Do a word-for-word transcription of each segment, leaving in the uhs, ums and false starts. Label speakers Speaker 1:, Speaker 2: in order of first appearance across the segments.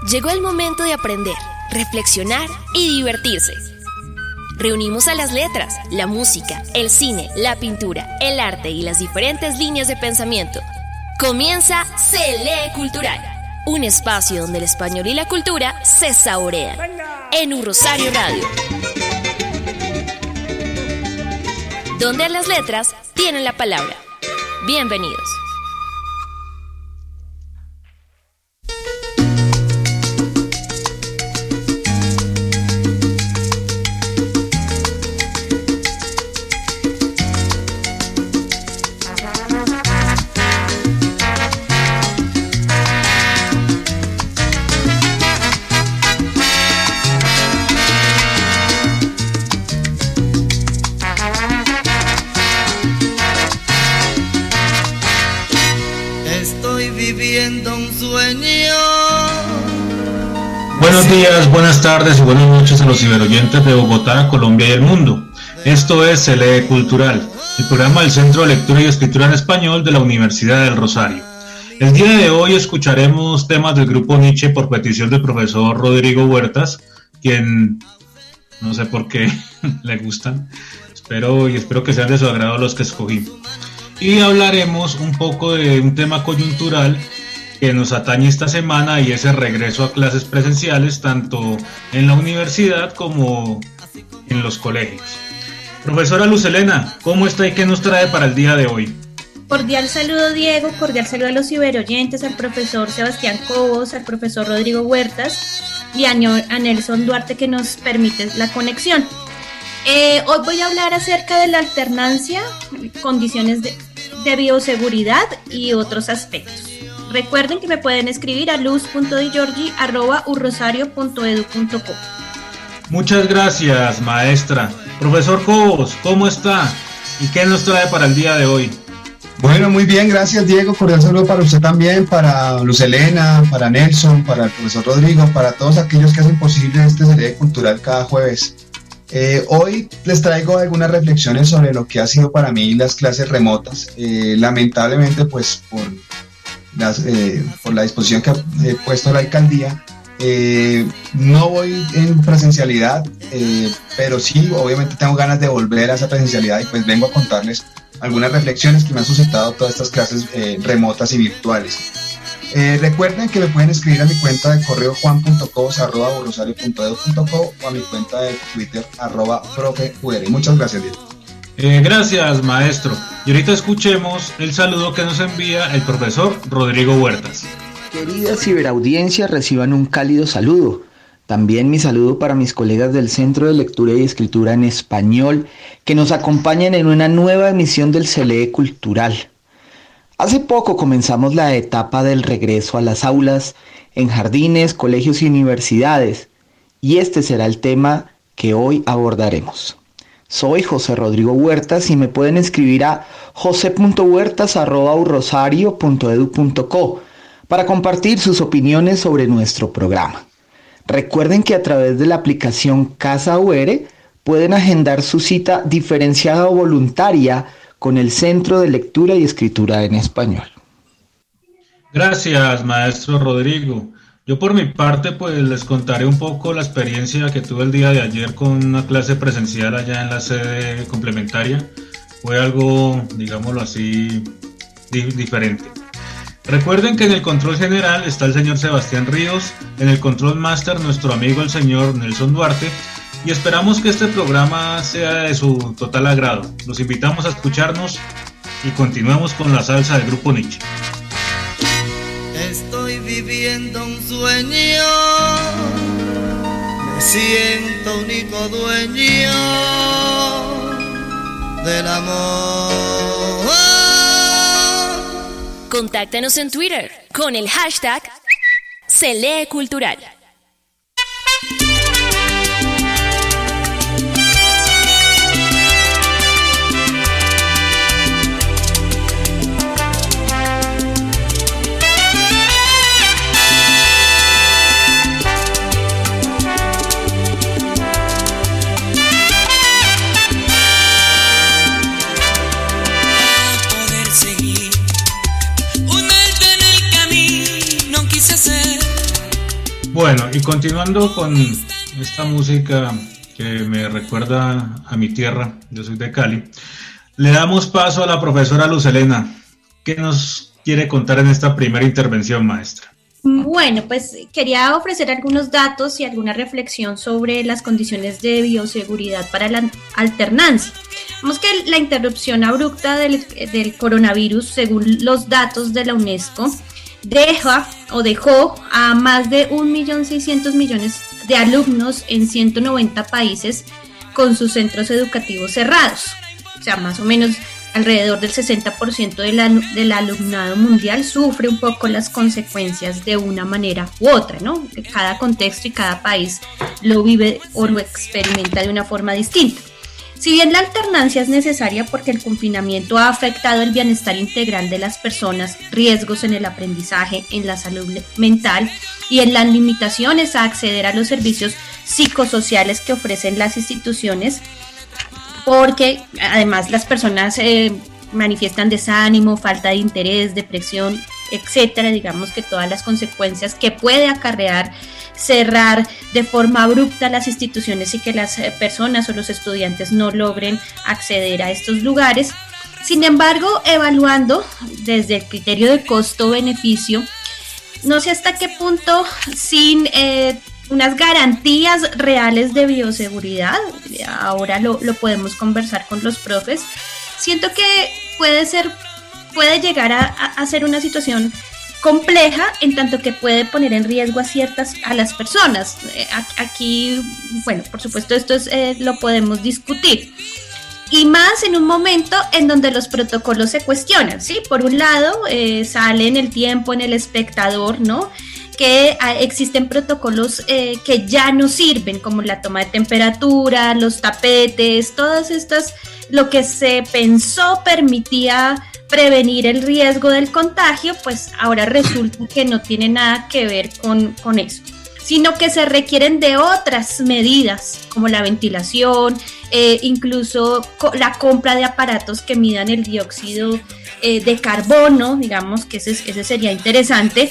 Speaker 1: Llegó el momento de aprender, reflexionar y divertirse. Reunimos a las letras, la música, el cine, la pintura, el arte y las diferentes líneas de pensamiento. Comienza Se Lee Cultural, un espacio donde el español y la cultura se saborean. En Un Rosario Radio, donde las letras tienen la palabra. Bienvenidos.
Speaker 2: Buenos días, buenas tardes y buenas noches a los ciberoyentes de Bogotá, Colombia y el mundo. Esto es Se Lee Cultural, el programa del Centro de Lectura y Escritura en Español de la Universidad del Rosario. El día de hoy escucharemos temas del grupo Nietzsche por petición del profesor Rodrigo Huertas, quien no sé por qué le gustan, espero y espero que sean de su agrado los que escogí. Y hablaremos un poco de un tema coyuntural que nos atañe esta semana, y es el regreso a clases presenciales tanto en la universidad como en los colegios. Profesora Luz Helena, ¿cómo está y qué nos trae para el día de hoy?
Speaker 3: Cordial saludo, Diego, cordial saludo a los ciberoyentes, al profesor Sebastián Cobos, al profesor Rodrigo Huertas y a Nelson Duarte, que nos permite la conexión. Eh, hoy voy a hablar acerca de la alternancia, condiciones de, de bioseguridad y otros aspectos. Recuerden que me pueden escribir a luz punto di giorgi arroba un rosario punto edu punto co.
Speaker 2: Muchas gracias, maestra. Profesor Cobos, ¿cómo está? ¿Y qué nos trae para el día de hoy?
Speaker 4: Bueno, muy bien, gracias, Diego. Cordial saludo para usted también, para Luz Helena, para Nelson, para el profesor Rodrigo, para todos aquellos que hacen posible este Se Lee Cultural cada jueves. Eh, hoy les traigo algunas reflexiones sobre lo que ha sido para mí las clases remotas. Eh, lamentablemente, pues por Las, eh, por la disposición que ha eh, puesto la alcaldía, eh, no voy en presencialidad, eh, pero sí, obviamente tengo ganas de volver a esa presencialidad, y pues vengo a contarles algunas reflexiones que me han suscitado todas estas clases eh, remotas y virtuales. Eh, recuerden que me pueden escribir a mi cuenta de correo juan punto cobos arroba un rosario punto edu punto co o a mi cuenta de Twitter arroba profe ur. Muchas gracias, Diego.
Speaker 2: Eh, gracias, maestro. Y ahorita escuchemos el saludo que nos envía el profesor Rodrigo Huertas.
Speaker 5: Querida ciberaudiencia, reciban un cálido saludo. También mi saludo para mis colegas del Centro de Lectura y Escritura en Español, que nos acompañan en una nueva emisión del Se Lee Cultural. Hace poco comenzamos la etapa del regreso a las aulas en jardines, colegios y universidades, y este será el tema que hoy abordaremos. Soy José Rodrigo Huertas y me pueden escribir a jose punto huertas arroba un rosario punto edu punto co para compartir sus opiniones sobre nuestro programa. Recuerden que a través de la aplicación Casa U R pueden agendar su cita diferenciada o voluntaria con el Centro de Lectura y Escritura en Español.
Speaker 2: Gracias, maestro Rodrigo. Yo por mi parte pues les contaré un poco la experiencia que tuve el día de ayer con una clase presencial allá en la sede complementaria. Fue algo, digámoslo así, di- diferente. Recuerden que en el control general está el señor Sebastián Ríos, en el control master nuestro amigo el señor Nelson Duarte, y esperamos que este programa sea de su total agrado. Los invitamos a escucharnos y continuemos con la salsa del grupo Nietzsche.
Speaker 6: Estoy viviendo un sueño, me siento único dueño del amor.
Speaker 1: Contáctanos en Twitter con el hashtag Se Lee Cultural.
Speaker 2: Bueno, y continuando con esta música que me recuerda a mi tierra, yo soy de Cali, le damos paso a la profesora Luz Helena. ¿Qué nos quiere contar en esta primera intervención, maestra?
Speaker 3: Bueno, pues quería ofrecer algunos datos y alguna reflexión sobre las condiciones de bioseguridad para la alternancia. Vemos que la interrupción abrupta del, del coronavirus, según los datos de la UNESCO, deja o dejó a más de un millón seiscientos millones de alumnos en ciento noventa países con sus centros educativos cerrados. O sea, más o menos alrededor del sesenta por ciento del, del alumnado mundial sufre un poco las consecuencias de una manera u otra, ¿no? Cada contexto y cada país lo vive o lo experimenta de una forma distinta. Si bien la alternancia es necesaria porque el confinamiento ha afectado el bienestar integral de las personas, riesgos en el aprendizaje, en la salud mental y en las limitaciones a acceder a los servicios psicosociales que ofrecen las instituciones, porque además las personas eh, manifiestan desánimo, falta de interés, depresión, etcétera, digamos que todas las consecuencias que puede acarrear cerrar de forma abrupta las instituciones y que las personas o los estudiantes no logren acceder a estos lugares. Sin embargo, evaluando desde el criterio de costo-beneficio, no sé hasta qué punto sin eh, unas garantías reales de bioseguridad, ahora lo, lo podemos conversar con los profes, siento que puede ser, puede llegar a, a ser una situación compleja en tanto que puede poner en riesgo a ciertas a las personas. Eh, aquí, bueno, por supuesto esto es, eh, lo podemos discutir. Y más en un momento en donde los protocolos se cuestionan, ¿sí? Por un lado, eh, sale en el tiempo, en el espectador, ¿no? Que ah, existen protocolos eh, que ya no sirven, como la toma de temperatura, los tapetes, todas estas, lo que se pensó permitía prevenir el riesgo del contagio, pues ahora resulta que no tiene nada que ver con, con eso, sino que se requieren de otras medidas, como la ventilación, eh, incluso co- la compra de aparatos que midan el dióxido eh, de carbono, digamos que ese, ese sería interesante,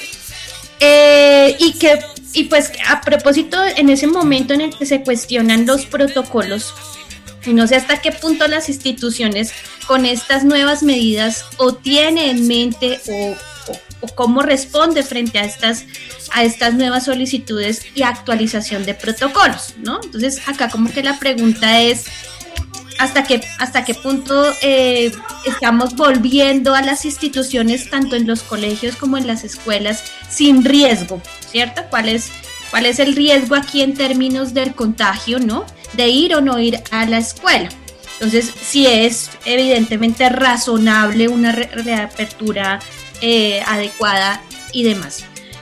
Speaker 3: eh, y que y pues a propósito, en ese momento en el que se cuestionan los protocolos, y no sé hasta qué punto las instituciones con estas nuevas medidas o tiene en mente o, o, o cómo responde frente a estas, a estas nuevas solicitudes y actualización de protocolos, ¿no? Entonces acá como que la pregunta es hasta qué, hasta qué punto eh, estamos volviendo a las instituciones tanto en los colegios como en las escuelas sin riesgo, ¿cierto? ¿Cuál es, cuál es el riesgo aquí en términos del contagio, ¿no? De ir o no ir a la escuela. Entonces, si es evidentemente razonable una re- reapertura eh, adecuada y demás.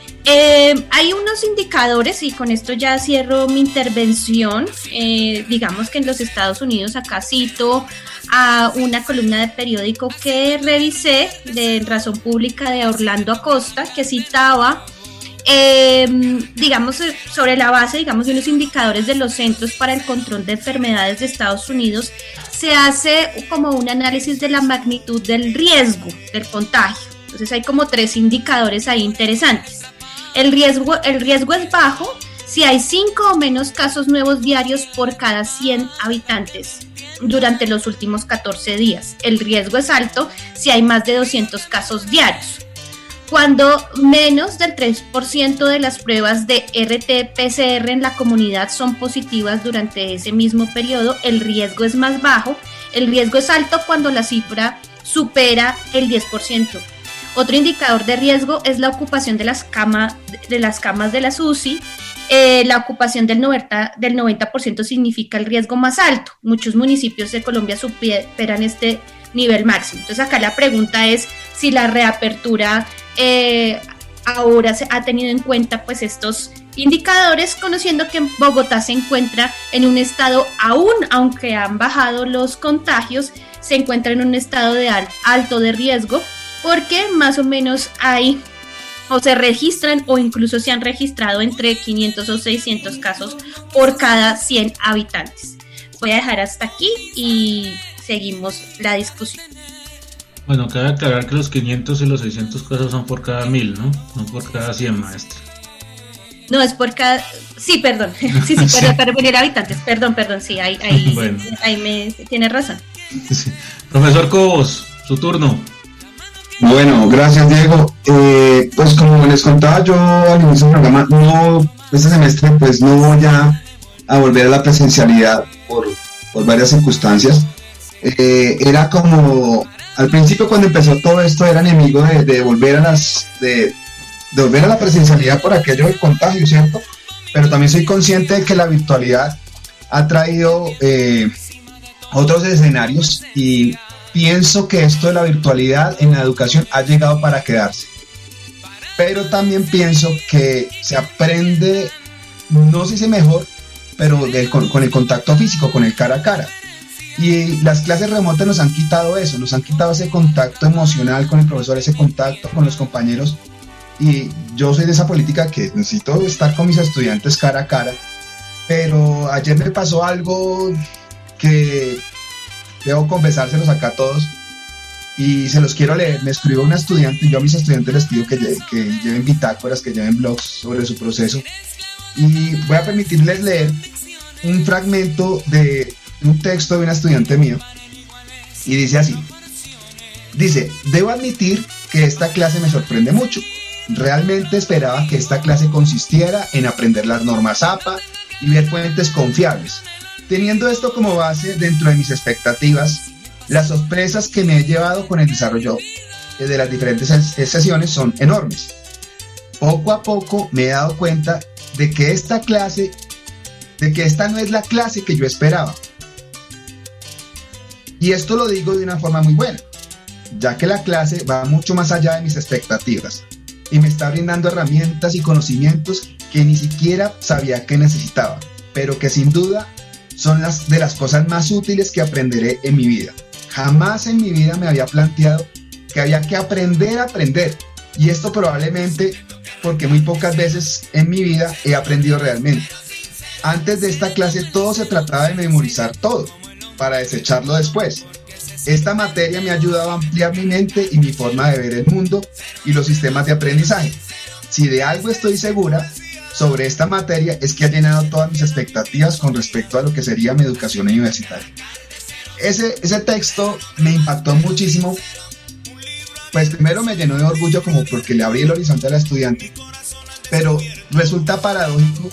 Speaker 3: Eh, hay unos indicadores, y con esto ya cierro mi intervención. Eh, digamos que en los Estados Unidos, acá cito a una columna de periódico que revisé de Razón Pública de Orlando Acosta, que citaba Eh, digamos, sobre la base, digamos, de unos indicadores de los Centros para el Control de Enfermedades de Estados Unidos, se hace como un análisis de la magnitud del riesgo del contagio. Entonces hay como tres indicadores ahí interesantes. El riesgo, el riesgo es bajo si hay cinco o menos casos nuevos diarios por cada cien habitantes durante los últimos catorce días. El riesgo es alto si hay más de doscientos casos diarios. Cuando menos del tres por ciento de las pruebas de R T P C R en la comunidad son positivas durante ese mismo periodo, el riesgo es más bajo. El riesgo es alto cuando la cifra supera el diez por ciento. Otro indicador de riesgo es la ocupación de las, cama, de las camas de las U C I. Eh, la ocupación del noventa, del noventa por ciento significa el riesgo más alto. Muchos municipios de Colombia superan este nivel máximo. Entonces acá la pregunta es si la reapertura eh, ahora se ha tenido en cuenta pues estos indicadores, conociendo que Bogotá se encuentra en un estado, aún aunque han bajado los contagios, se encuentra en un estado de al, alto de riesgo, porque más o menos hay o se registran o incluso se han registrado entre quinientos o seiscientos casos por cada cien habitantes. Voy a dejar hasta aquí y seguimos la discusión.
Speaker 2: Bueno, cabe aclarar que los quinientos y los seiscientos casos son por cada mil, ¿no? No por cada cien, maestra.
Speaker 3: No, es por cada... Sí, perdón. Sí, sí, sí. Para, para venir habitantes. Perdón, perdón, sí, ahí, ahí, bueno. ahí me... Tiene razón.
Speaker 2: Sí. Profesor Cobos, su turno.
Speaker 4: Bueno, gracias, Diego. Eh, pues como les contaba yo al inicio del programa, no, este semestre pues no voy a, a volver a la presencialidad por, por varias circunstancias. Eh, era como... Al principio cuando empezó todo esto era enemigo de, de volver a las... De, de volver a la presencialidad por aquello del contagio, ¿cierto? Pero también soy consciente de que la virtualidad ha traído eh, otros escenarios y pienso que esto de la virtualidad en la educación ha llegado para quedarse. Pero también pienso que se aprende, no sé si mejor, pero de, con, con el contacto físico, con el cara a cara. Y las clases remotas nos han quitado eso, nos han quitado ese contacto emocional con el profesor, ese contacto con los compañeros. Y yo soy de esa política que necesito estar con mis estudiantes cara a cara, pero ayer me pasó algo que debo confesárselos acá a todos y se los quiero leer. Me escribió una estudiante, yo a mis estudiantes les pido que, lle que lleven bitácoras, que lleven blogs sobre su proceso, y voy a permitirles leer un fragmento de un texto de una estudiante mía y dice así. Dice: debo admitir que esta clase me sorprende mucho. Realmente esperaba que esta clase consistiera en aprender las normas A P A y ver fuentes confiables. Teniendo esto como base dentro de mis expectativas, las sorpresas que me he llevado con el desarrollo de las diferentes sesiones son enormes. Poco a poco me he dado cuenta de que esta clase, de que esta no es la clase que yo esperaba. Y esto lo digo de una forma muy buena, ya que la clase va mucho más allá de mis expectativas y me está brindando herramientas y conocimientos que ni siquiera sabía que necesitaba, pero que sin duda son las de las cosas más útiles que aprenderé en mi vida. Jamás en mi vida me había planteado que había que aprender a aprender, y esto probablemente porque muy pocas veces en mi vida he aprendido realmente. Antes de esta clase todo se trataba de memorizar todo, para desecharlo después. Esta materia me ha ayudado a ampliar mi mente y mi forma de ver el mundo y los sistemas de aprendizaje. Si de algo estoy segura sobre esta materia es que ha llenado todas mis expectativas con respecto a lo que sería mi educación universitaria. Ese, ese texto me impactó muchísimo, pues primero me llenó de orgullo como porque le abrí el horizonte a la estudiante, pero resulta paradójico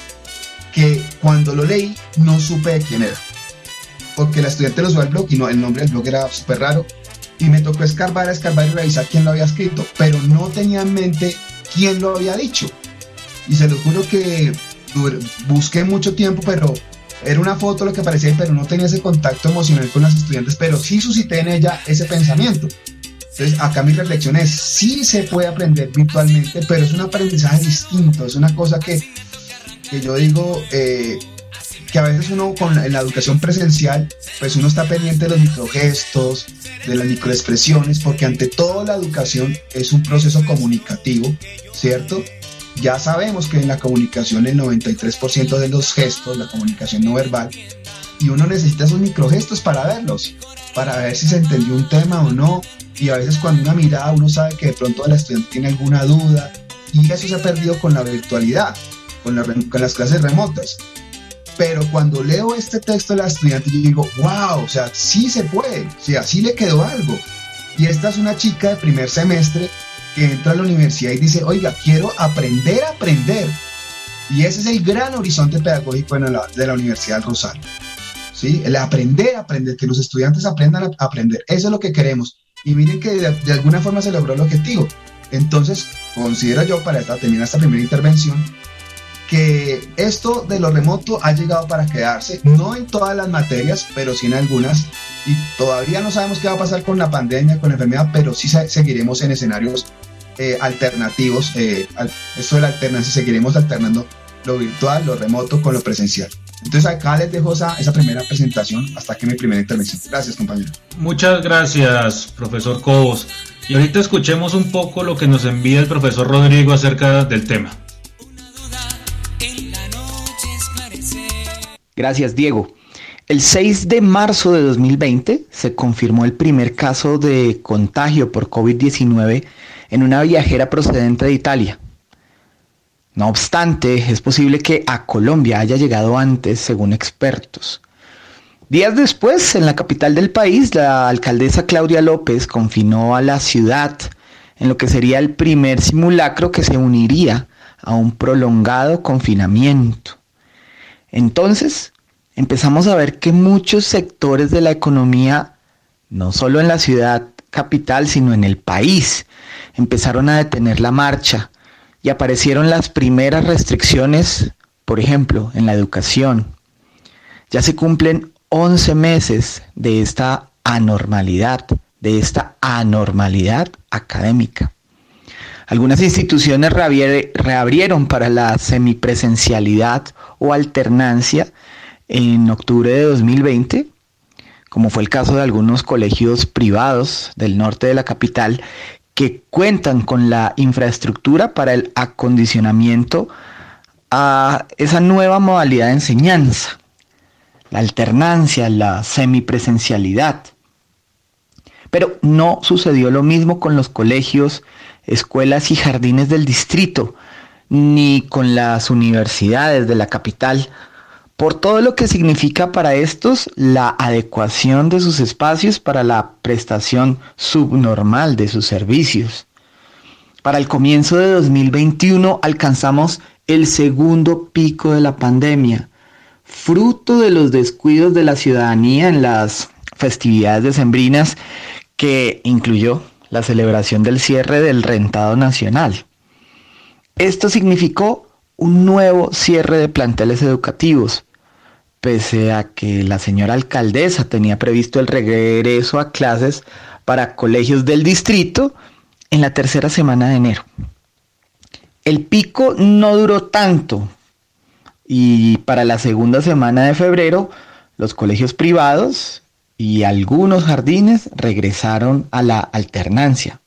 Speaker 4: que cuando lo leí no supe de quién era, porque la estudiante lo subió al blog y no, el nombre del blog era súper raro y me tocó escarbar, escarbar y revisar quién lo había escrito, pero no tenía en mente quién lo había dicho. Y se lo juro que busqué mucho tiempo, pero era una foto lo que aparecía, pero no tenía ese contacto emocional con las estudiantes, pero sí suscité en ella ese pensamiento. Entonces acá mi reflexión es, sí se puede aprender virtualmente, pero es un aprendizaje distinto, es una cosa que, que yo digo... Eh, que a veces uno con la, en la educación presencial, pues uno está pendiente de los microgestos, de las microexpresiones, porque ante todo la educación es un proceso comunicativo, ¿cierto? Ya sabemos que en la comunicación el noventa y tres por ciento de los gestos, la comunicación no verbal, y uno necesita esos microgestos para verlos, para ver si se entendió un tema o no, y a veces cuando una mirada uno sabe que de pronto el estudiante tiene alguna duda, y eso se ha perdido con la virtualidad, con, la, con las clases remotas. Pero cuando leo este texto de la estudiante, yo digo, wow, o sea, sí se puede, o sea, sí le quedó algo. Y esta es una chica de primer semestre que entra a la universidad y dice, oiga, quiero aprender a aprender. Y ese es el gran horizonte pedagógico de la, de la Universidad del Rosario. ¿Sí? El aprender a aprender, que los estudiantes aprendan a aprender. Eso es lo que queremos. Y miren que de, de alguna forma se logró el objetivo. Entonces, considero yo, para esta, terminar esta primera intervención, que esto de lo remoto ha llegado para quedarse, no en todas las materias, pero sí en algunas, y todavía no sabemos qué va a pasar con la pandemia, con la enfermedad, pero sí seguiremos en escenarios eh, alternativos, eh, al, esto de la alternancia, seguiremos alternando lo virtual, lo remoto con lo presencial. Entonces acá les dejo esa, esa primera presentación, hasta aquí mi primera intervención. Gracias, compañero.
Speaker 2: Muchas gracias, profesor Cobos. Y ahorita escuchemos un poco lo que nos envía el profesor Rodrigo acerca del tema.
Speaker 5: Gracias, Diego. El seis de marzo de dos mil veinte se confirmó el primer caso de contagio por COVID diecinueve en una viajera procedente de Italia. No obstante, es posible que a Colombia haya llegado antes, según expertos. Días después, en la capital del país, la alcaldesa Claudia López confinó a la ciudad en lo que sería el primer simulacro que se uniría a un prolongado confinamiento. Entonces, empezamos a ver que muchos sectores de la economía, no solo en la ciudad capital, sino en el país, empezaron a detener la marcha y aparecieron las primeras restricciones, por ejemplo, en la educación. Ya se cumplen once meses de esta anormalidad, de esta anormalidad académica. Algunas instituciones reabrieron para la semipresencialidad o alternancia en octubre de dos mil veinte, como fue el caso de algunos colegios privados del norte de la capital que cuentan con la infraestructura para el acondicionamiento a esa nueva modalidad de enseñanza, la alternancia, la semipresencialidad. Pero no sucedió lo mismo con los colegios, escuelas y jardines del distrito, ni con las universidades de la capital, por todo lo que significa para estos la adecuación de sus espacios para la prestación subnormal de sus servicios. Para el comienzo de dos mil veintiuno alcanzamos el segundo pico de la pandemia, fruto de los descuidos de la ciudadanía en las festividades decembrinas, que incluyó la celebración del cierre del rentado nacional. Esto significó un nuevo cierre de planteles educativos, pese a que la señora alcaldesa tenía previsto el regreso a clases para colegios del distrito en la tercera semana de enero. El pico no duró tanto y para la segunda semana de febrero los colegios privados y algunos jardines regresaron a la alternancia.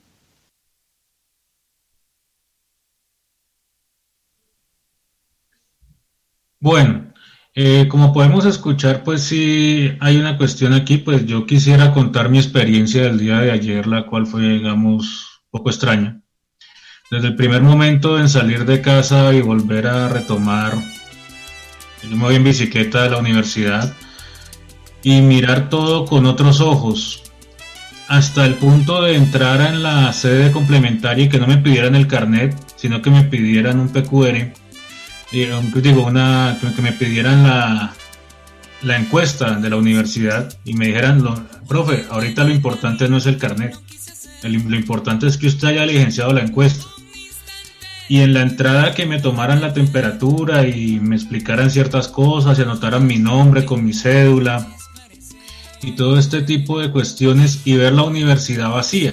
Speaker 2: Bueno, eh, como podemos escuchar, pues sí hay una cuestión aquí, pues yo quisiera contar mi experiencia del día de ayer, la cual fue, digamos, un poco extraña. Desde el primer momento en salir de casa y volver a retomar, yo me voy en bicicleta de la universidad y mirar todo con otros ojos, hasta el punto de entrar en la sede complementaria y que no me pidieran el carnet, sino que me pidieran un P Q R, digo, una, que me pidieran la, la encuesta de la universidad y me dijeran, lo, profe, ahorita lo importante no es el carnet, el, lo importante es que usted haya diligenciado la encuesta. Y en la entrada que me tomaran la temperatura y me explicaran ciertas cosas y anotaran mi nombre con mi cédula y todo este tipo de cuestiones y ver la universidad vacía.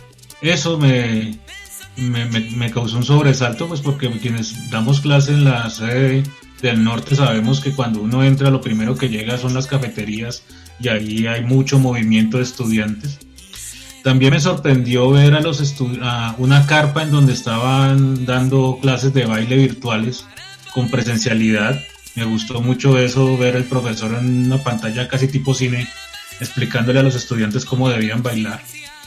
Speaker 2: Eso me, me, me, me causó un sobresalto, pues porque quienes damos clase en la sede del norte sabemos que cuando uno entra lo primero que llega son las cafeterías y ahí hay mucho movimiento de estudiantes. También me sorprendió ver a los estu- a una carpa en donde estaban dando clases de baile virtuales con presencialidad. Me gustó mucho eso, ver el profesor en una pantalla casi tipo cine explicándole a los estudiantes cómo debían bailar.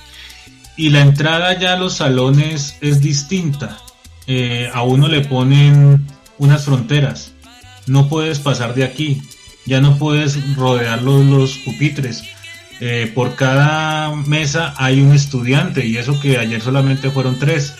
Speaker 2: Y la entrada ya a los salones es distinta. Eh, a uno le ponen unas fronteras. No puedes pasar de aquí. Ya no puedes rodear los, los pupitres. Eh, por cada mesa hay un estudiante y eso que ayer solamente fueron tres.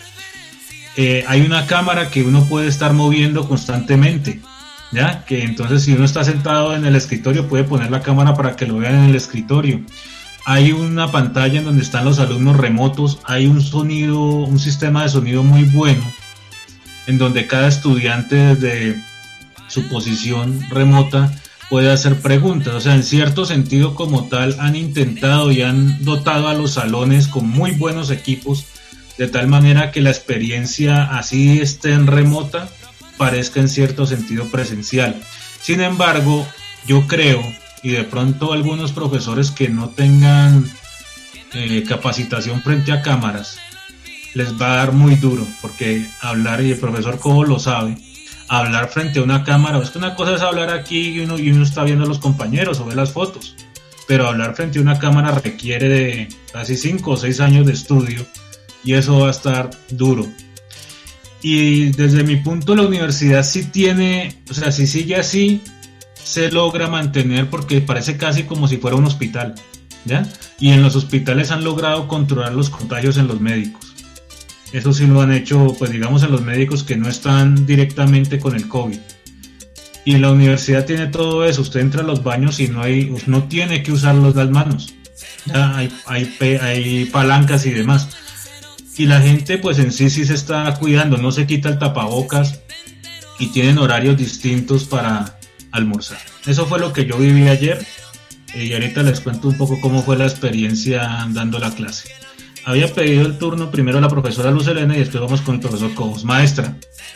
Speaker 2: Eh, hay una cámara que uno puede estar moviendo constantemente, ¿ya? Que entonces si uno está sentado en el escritorio puede poner la cámara para que lo vean en el escritorio. Hay una pantalla en donde están los alumnos remotos, hay un sonido, un sistema de sonido muy bueno en donde cada estudiante desde su posición remota puede hacer preguntas. O sea, en cierto sentido como tal han intentado y han dotado a los salones con muy buenos equipos de tal manera que la experiencia así esté en remota parezca en cierto sentido presencial. Sin embargo, yo creo, y de pronto algunos profesores que no tengan eh, capacitación frente a cámaras les va a dar muy duro, porque hablar, y el profesor Cobo lo sabe, hablar frente a una cámara, es que una cosa es hablar aquí y uno, y uno está viendo a los compañeros o ve las fotos, pero hablar frente a una cámara requiere de casi cinco o seis años de estudio y eso va a estar duro. y desde mi punto la universidad sí tiene, o sea, si sigue así, se logra mantener porque parece casi como si fuera un hospital, ¿ya? Y en los hospitales han logrado controlar los contagios en los médicos. Eso sí lo han hecho, pues digamos, en los médicos que no están directamente con el COVID. Y la universidad tiene todo eso. Usted entra a los baños y no hay, no tiene que usar las manos. Ya hay, hay, hay palancas y demás. Y la gente, pues en sí sí se está cuidando. No se quita el tapabocas y tienen horarios distintos para almorzar. Eso fue lo que yo viví ayer. Y ahorita les cuento un poco cómo fue la experiencia dando la clase. Había pedido el turno primero a la profesora Luz Helena y después vamos con el profesor Cobos. Maestra.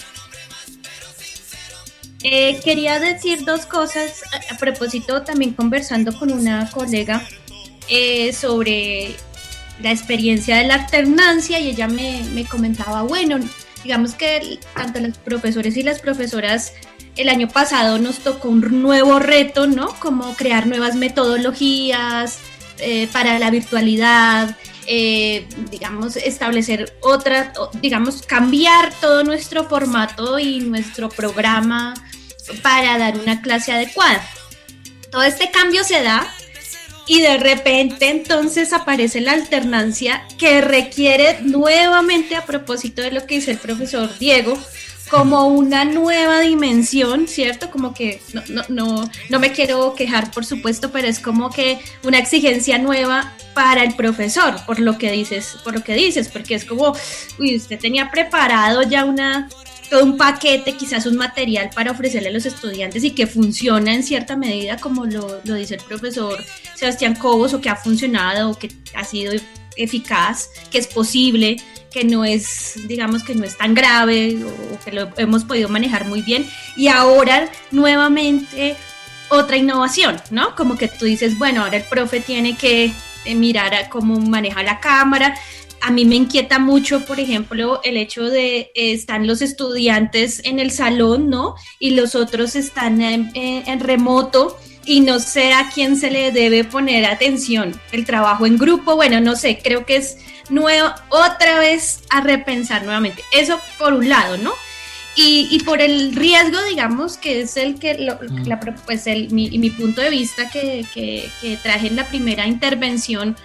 Speaker 3: Eh, quería decir dos cosas a, a propósito, también conversando con una colega eh, sobre la experiencia de la alternancia, y ella me, me comentaba, bueno, digamos que tanto los profesores y las profesoras el año pasado nos tocó un nuevo reto, ¿no? Como crear nuevas metodologías eh, para la virtualidad, eh, digamos, establecer otra, digamos, cambiar todo nuestro formato y nuestro programa para dar una clase adecuada. Todo este cambio se da y de repente entonces aparece la alternancia que requiere nuevamente, a propósito de lo que dice el profesor Diego, como una nueva dimensión, ¿cierto? Como que no, no, no, no me quiero quejar, por supuesto, pero es como que una exigencia nueva para el profesor, por lo que dices, por lo que dices, porque es como, uy, usted tenía preparado ya una, todo un paquete, quizás un material para ofrecerle a los estudiantes y que funciona en cierta medida, como lo, lo dice el profesor Sebastián Cobos, o que ha funcionado, o que ha sido eficaz, que es posible, que no es, digamos, que no es tan grave, o que lo hemos podido manejar muy bien, y ahora nuevamente otra innovación, ¿no? Como que tú dices, bueno, ahora el profe tiene que mirar a cómo maneja la cámara. A mí me inquieta mucho, por ejemplo, el hecho de eh, están los estudiantes en el salón, ¿no? Y los otros están en, en, en remoto, y no sé a quién se le debe poner atención. El trabajo en grupo, bueno, no sé, creo que es nuevo, otra vez a repensar nuevamente. Eso por un lado, ¿no? Y, y por el riesgo, digamos, que es el que, lo, la, pues el, mi, mi punto de vista que, que, que traje en la primera intervención,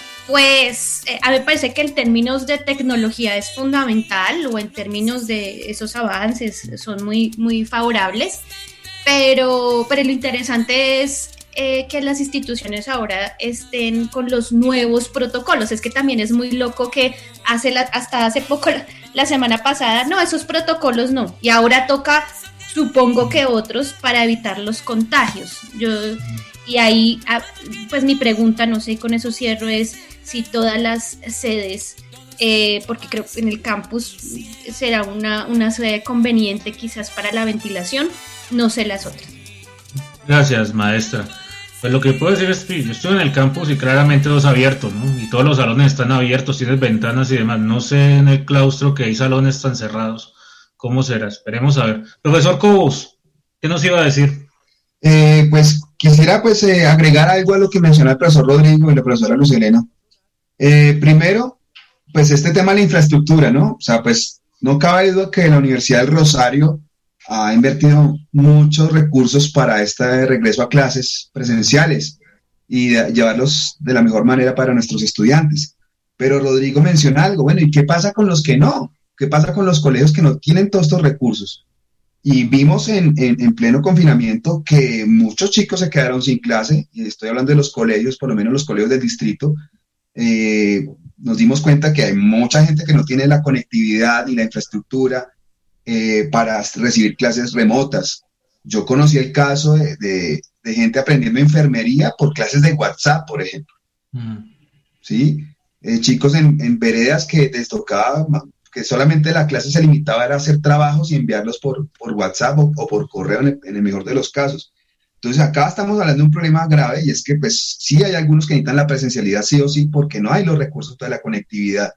Speaker 3: pues eh, a mí me parece que en términos de tecnología es fundamental, o en términos de esos avances son muy, muy favorables, pero, pero lo interesante es eh, que las instituciones ahora estén con los nuevos protocolos. Es que también es muy loco que hace la, hasta hace poco, la, la semana pasada, no, esos protocolos no, y ahora toca, supongo que otros, para evitar los contagios. Yo, y ahí, pues mi pregunta, no sé, con eso cierro, es si todas las sedes, eh, porque creo que en el campus será una, una sede conveniente quizás para la ventilación, no sé las otras.
Speaker 2: Gracias, maestra. Pues lo que puedo decir es que yo estoy en el campus y claramente todo es abierto, ¿no? Y todos los salones están abiertos, tienes ventanas y demás. No sé en el claustro que hay salones tan cerrados. ¿Cómo será? Esperemos a ver. Profesor Cobos, ¿qué nos iba a decir?
Speaker 4: Eh, pues quisiera pues eh, agregar algo a lo que mencionó el profesor Rodrigo y la profesora Luz Helena. Eh, primero, pues este tema de la infraestructura, ¿no? O sea, pues no cabe duda que la Universidad del Rosario ha invertido muchos recursos para este regreso a clases presenciales y de, llevarlos de la mejor manera para nuestros estudiantes. Pero Rodrigo menciona algo, bueno, ¿y qué pasa con los que no? ¿Qué pasa con los colegios que no tienen todos estos recursos? Y vimos en, en, en pleno confinamiento que muchos chicos se quedaron sin clase, y estoy hablando de los colegios, por lo menos los colegios del distrito. Eh, nos dimos cuenta que hay mucha gente que no tiene la conectividad y la infraestructura eh, para recibir clases remotas. Yo conocí el caso de, de, de gente aprendiendo enfermería por clases de WhatsApp, por ejemplo. Mm. ¿Sí? Eh, chicos en, en veredas que les tocaba, que solamente la clase se limitaba a hacer trabajos y enviarlos por, por WhatsApp o, o por correo en el, en el mejor de los casos. Entonces acá estamos hablando de un problema grave, y es que pues sí hay algunos que necesitan la presencialidad sí o sí porque no hay los recursos de la conectividad.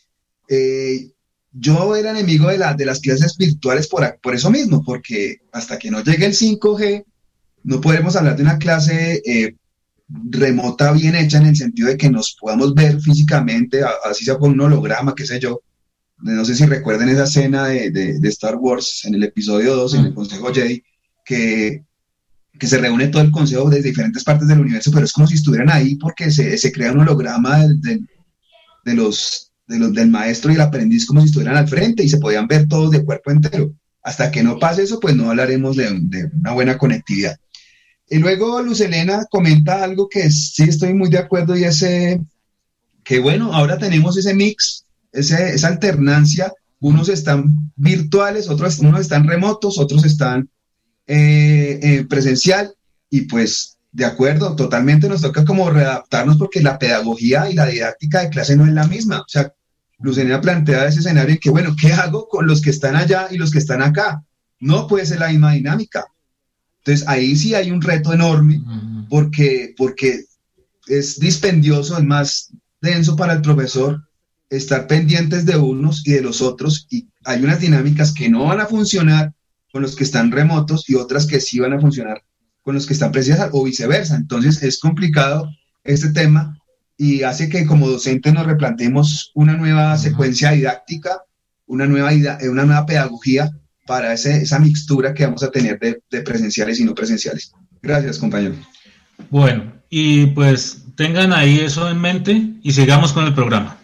Speaker 4: Eh, yo era enemigo de, la, de las clases virtuales por, por eso mismo, porque hasta que no llegue el cinco G no podremos hablar de una clase eh, remota bien hecha, en el sentido de que nos podamos ver físicamente, así sea por un holograma, qué sé yo, no sé si recuerden esa escena de, de, de Star Wars en el episodio dos, en el Consejo Jedi, que, que se reúne todo el consejo desde diferentes partes del universo, pero es como si estuvieran ahí porque se, se crea un holograma de, de, de los, de los, del maestro y el aprendiz como si estuvieran al frente y se podían ver todos de cuerpo entero. Hasta que no pase eso, pues no hablaremos de, de una buena conectividad. Y luego Luz Helena comenta algo que sí estoy muy de acuerdo, y es eh, que bueno, ahora tenemos ese mix, ese, esa alternancia, unos están virtuales, otros unos están remotos, otros están eh, eh, presencial, y pues de acuerdo, totalmente nos toca como readaptarnos porque la pedagogía y la didáctica de clase no es la misma. O sea, Luz Helena plantea ese escenario en que, bueno, ¿qué hago con los que están allá y los que están acá? No puede ser la misma dinámica. Entonces ahí sí hay un reto enorme porque, porque es dispendioso, es más denso para el profesor estar pendientes de unos y de los otros, y hay unas dinámicas que no van a funcionar con los que están remotos y otras que sí van a funcionar con los que están presenciales o viceversa. Entonces es complicado este tema y hace que como docentes nos replanteemos una nueva secuencia didáctica, una nueva, una nueva pedagogía para ese, esa mixtura que vamos a tener de, de presenciales y no presenciales. Gracias, compañero.
Speaker 2: Bueno, y pues tengan ahí eso en mente y sigamos con el programa.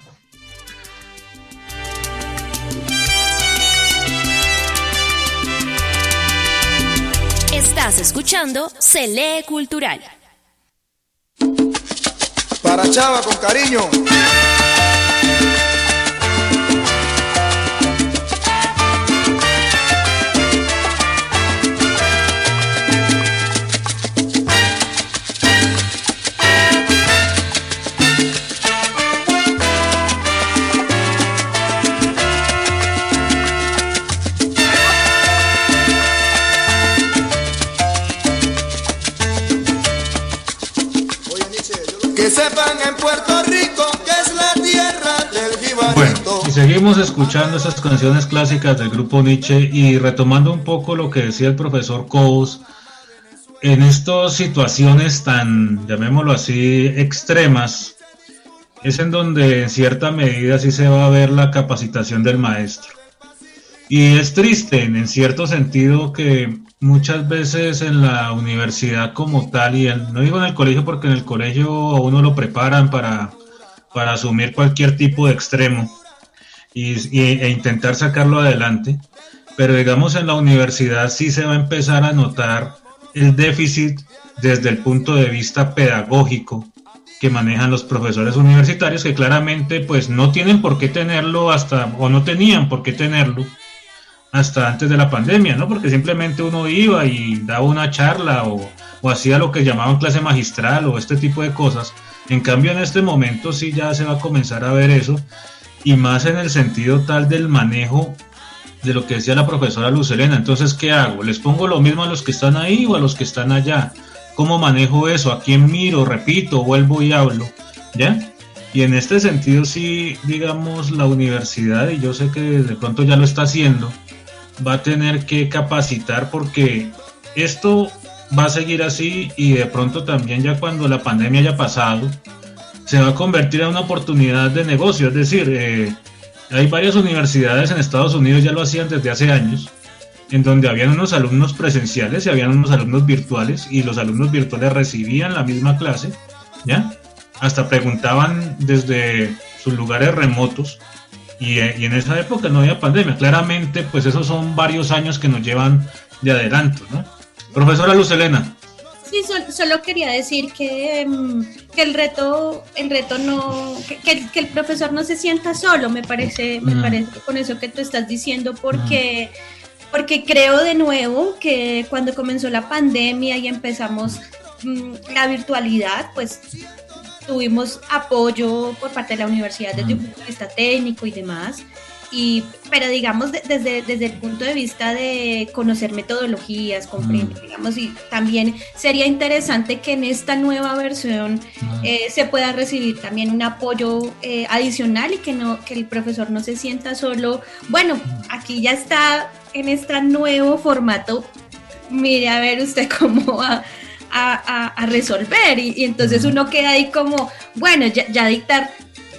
Speaker 1: Estás escuchando Se Lee Cultural.
Speaker 7: Para Chava con cariño. Que sepan en Puerto Rico que es la tierra del jibarito.
Speaker 2: Bueno, y seguimos escuchando esas canciones clásicas del grupo Nietzsche, y retomando un poco lo que decía el profesor Cobos, en estas situaciones tan, llamémoslo así, extremas, es en donde en cierta medida sí se va a ver la capacitación del maestro. Y es triste en cierto sentido que muchas veces en la universidad como tal, y en, no digo en el colegio porque en el colegio a uno lo preparan para, para asumir cualquier tipo de extremo y, y, e intentar sacarlo adelante, pero digamos en la universidad sí se va a empezar a notar el déficit desde el punto de vista pedagógico que manejan los profesores universitarios, que claramente pues no tienen por qué tenerlo hasta, o no tenían por qué tenerlo hasta antes de la pandemia, ¿no? Porque simplemente uno iba y daba una charla o, o hacía lo que llamaban clase magistral o este tipo de cosas. En cambio, en este momento sí ya se va a comenzar a ver eso, y más en el sentido tal del manejo de lo que decía la profesora Luz Helena. Entonces, ¿qué hago? ¿Les pongo lo mismo a los que están ahí o a los que están allá? ¿Cómo manejo eso? ¿A quién miro? Repito, vuelvo y hablo, ¿ya? Y en este sentido sí, digamos, la universidad, y yo sé que de pronto ya lo está haciendo, va a tener que capacitar, porque esto va a seguir así, y de pronto también ya cuando la pandemia haya pasado se va a convertir en una oportunidad de negocio. Es decir, eh, hay varias universidades en Estados Unidos, ya lo hacían desde hace años, en donde habían unos alumnos presenciales y habían unos alumnos virtuales, y los alumnos virtuales recibían la misma clase, ¿ya? Hasta preguntaban desde sus lugares remotos. Y, y en esa época no había pandemia. Claramente, pues esos son varios años que nos llevan de adelanto, ¿no? Profesora Luz Helena.
Speaker 3: Sí, so, solo quería decir que, um, que el reto, el reto no, que, que, el, que el profesor no se sienta solo, me parece, me mm. parece con eso que tú estás diciendo, porque, mm. porque creo de nuevo que cuando comenzó la pandemia y empezamos um, la virtualidad, pues tuvimos apoyo por parte de la universidad desde un punto de vista técnico y demás, y, pero digamos de, desde, desde el punto de vista de conocer metodologías, comprender, mm. digamos, y también sería interesante que en esta nueva versión mm. eh, se pueda recibir también un apoyo eh, adicional, y que, no, que el profesor no se sienta solo, bueno, aquí ya está en este nuevo formato, mire a ver usted cómo va A, a, a resolver, y, y entonces uno queda ahí como, bueno, ya, ya dictar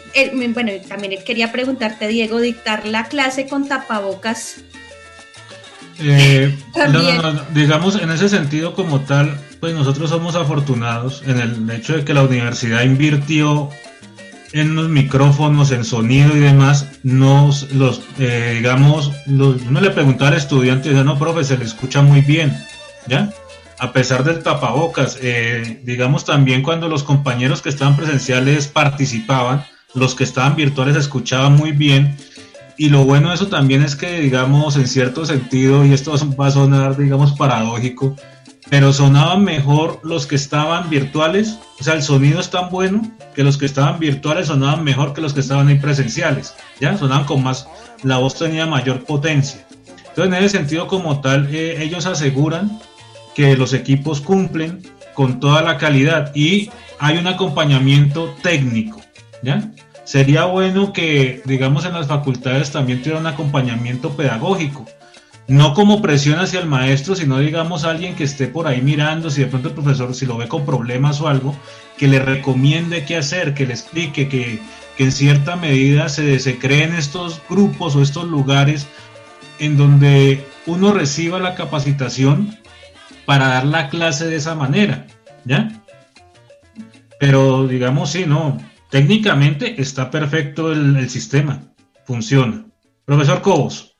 Speaker 3: él, bueno, también él quería preguntarte, Diego, dictar la clase con tapabocas.
Speaker 2: Eh, no, no, no, digamos, en ese sentido como tal, pues nosotros somos afortunados en el hecho de que la universidad invirtió en los micrófonos, en sonido y demás. Nos, los, eh, digamos, los, uno le preguntaba al estudiante y decía, no, profe, se le escucha muy bien, ¿ya? A pesar del tapabocas, eh, digamos también cuando los compañeros que estaban presenciales participaban, los que estaban virtuales escuchaban muy bien. Y lo bueno de eso también es que, digamos, en cierto sentido, y esto va a sonar, digamos, paradójico, pero sonaban mejor los que estaban virtuales, o sea, el sonido es tan bueno que los que estaban virtuales sonaban mejor que los que estaban ahí presenciales, ¿ya? Sonaban con más, la voz tenía mayor potencia. Entonces, en ese sentido como tal, eh, ellos aseguran que los equipos cumplen con toda la calidad y hay un acompañamiento técnico, ¿ya? Sería bueno que, digamos, en las facultades también tuviera un acompañamiento pedagógico, no como presión hacia el maestro, sino, digamos, alguien que esté por ahí mirando, si de pronto el profesor, si lo ve con problemas o algo, que le recomiende qué hacer, que le explique, que, que en cierta medida se, se creen estos grupos o estos lugares en donde uno reciba la capacitación para dar la clase de esa manera, ¿ya? Pero, digamos, sí, no... Técnicamente está perfecto el, el sistema, funciona. Profesor Cobos.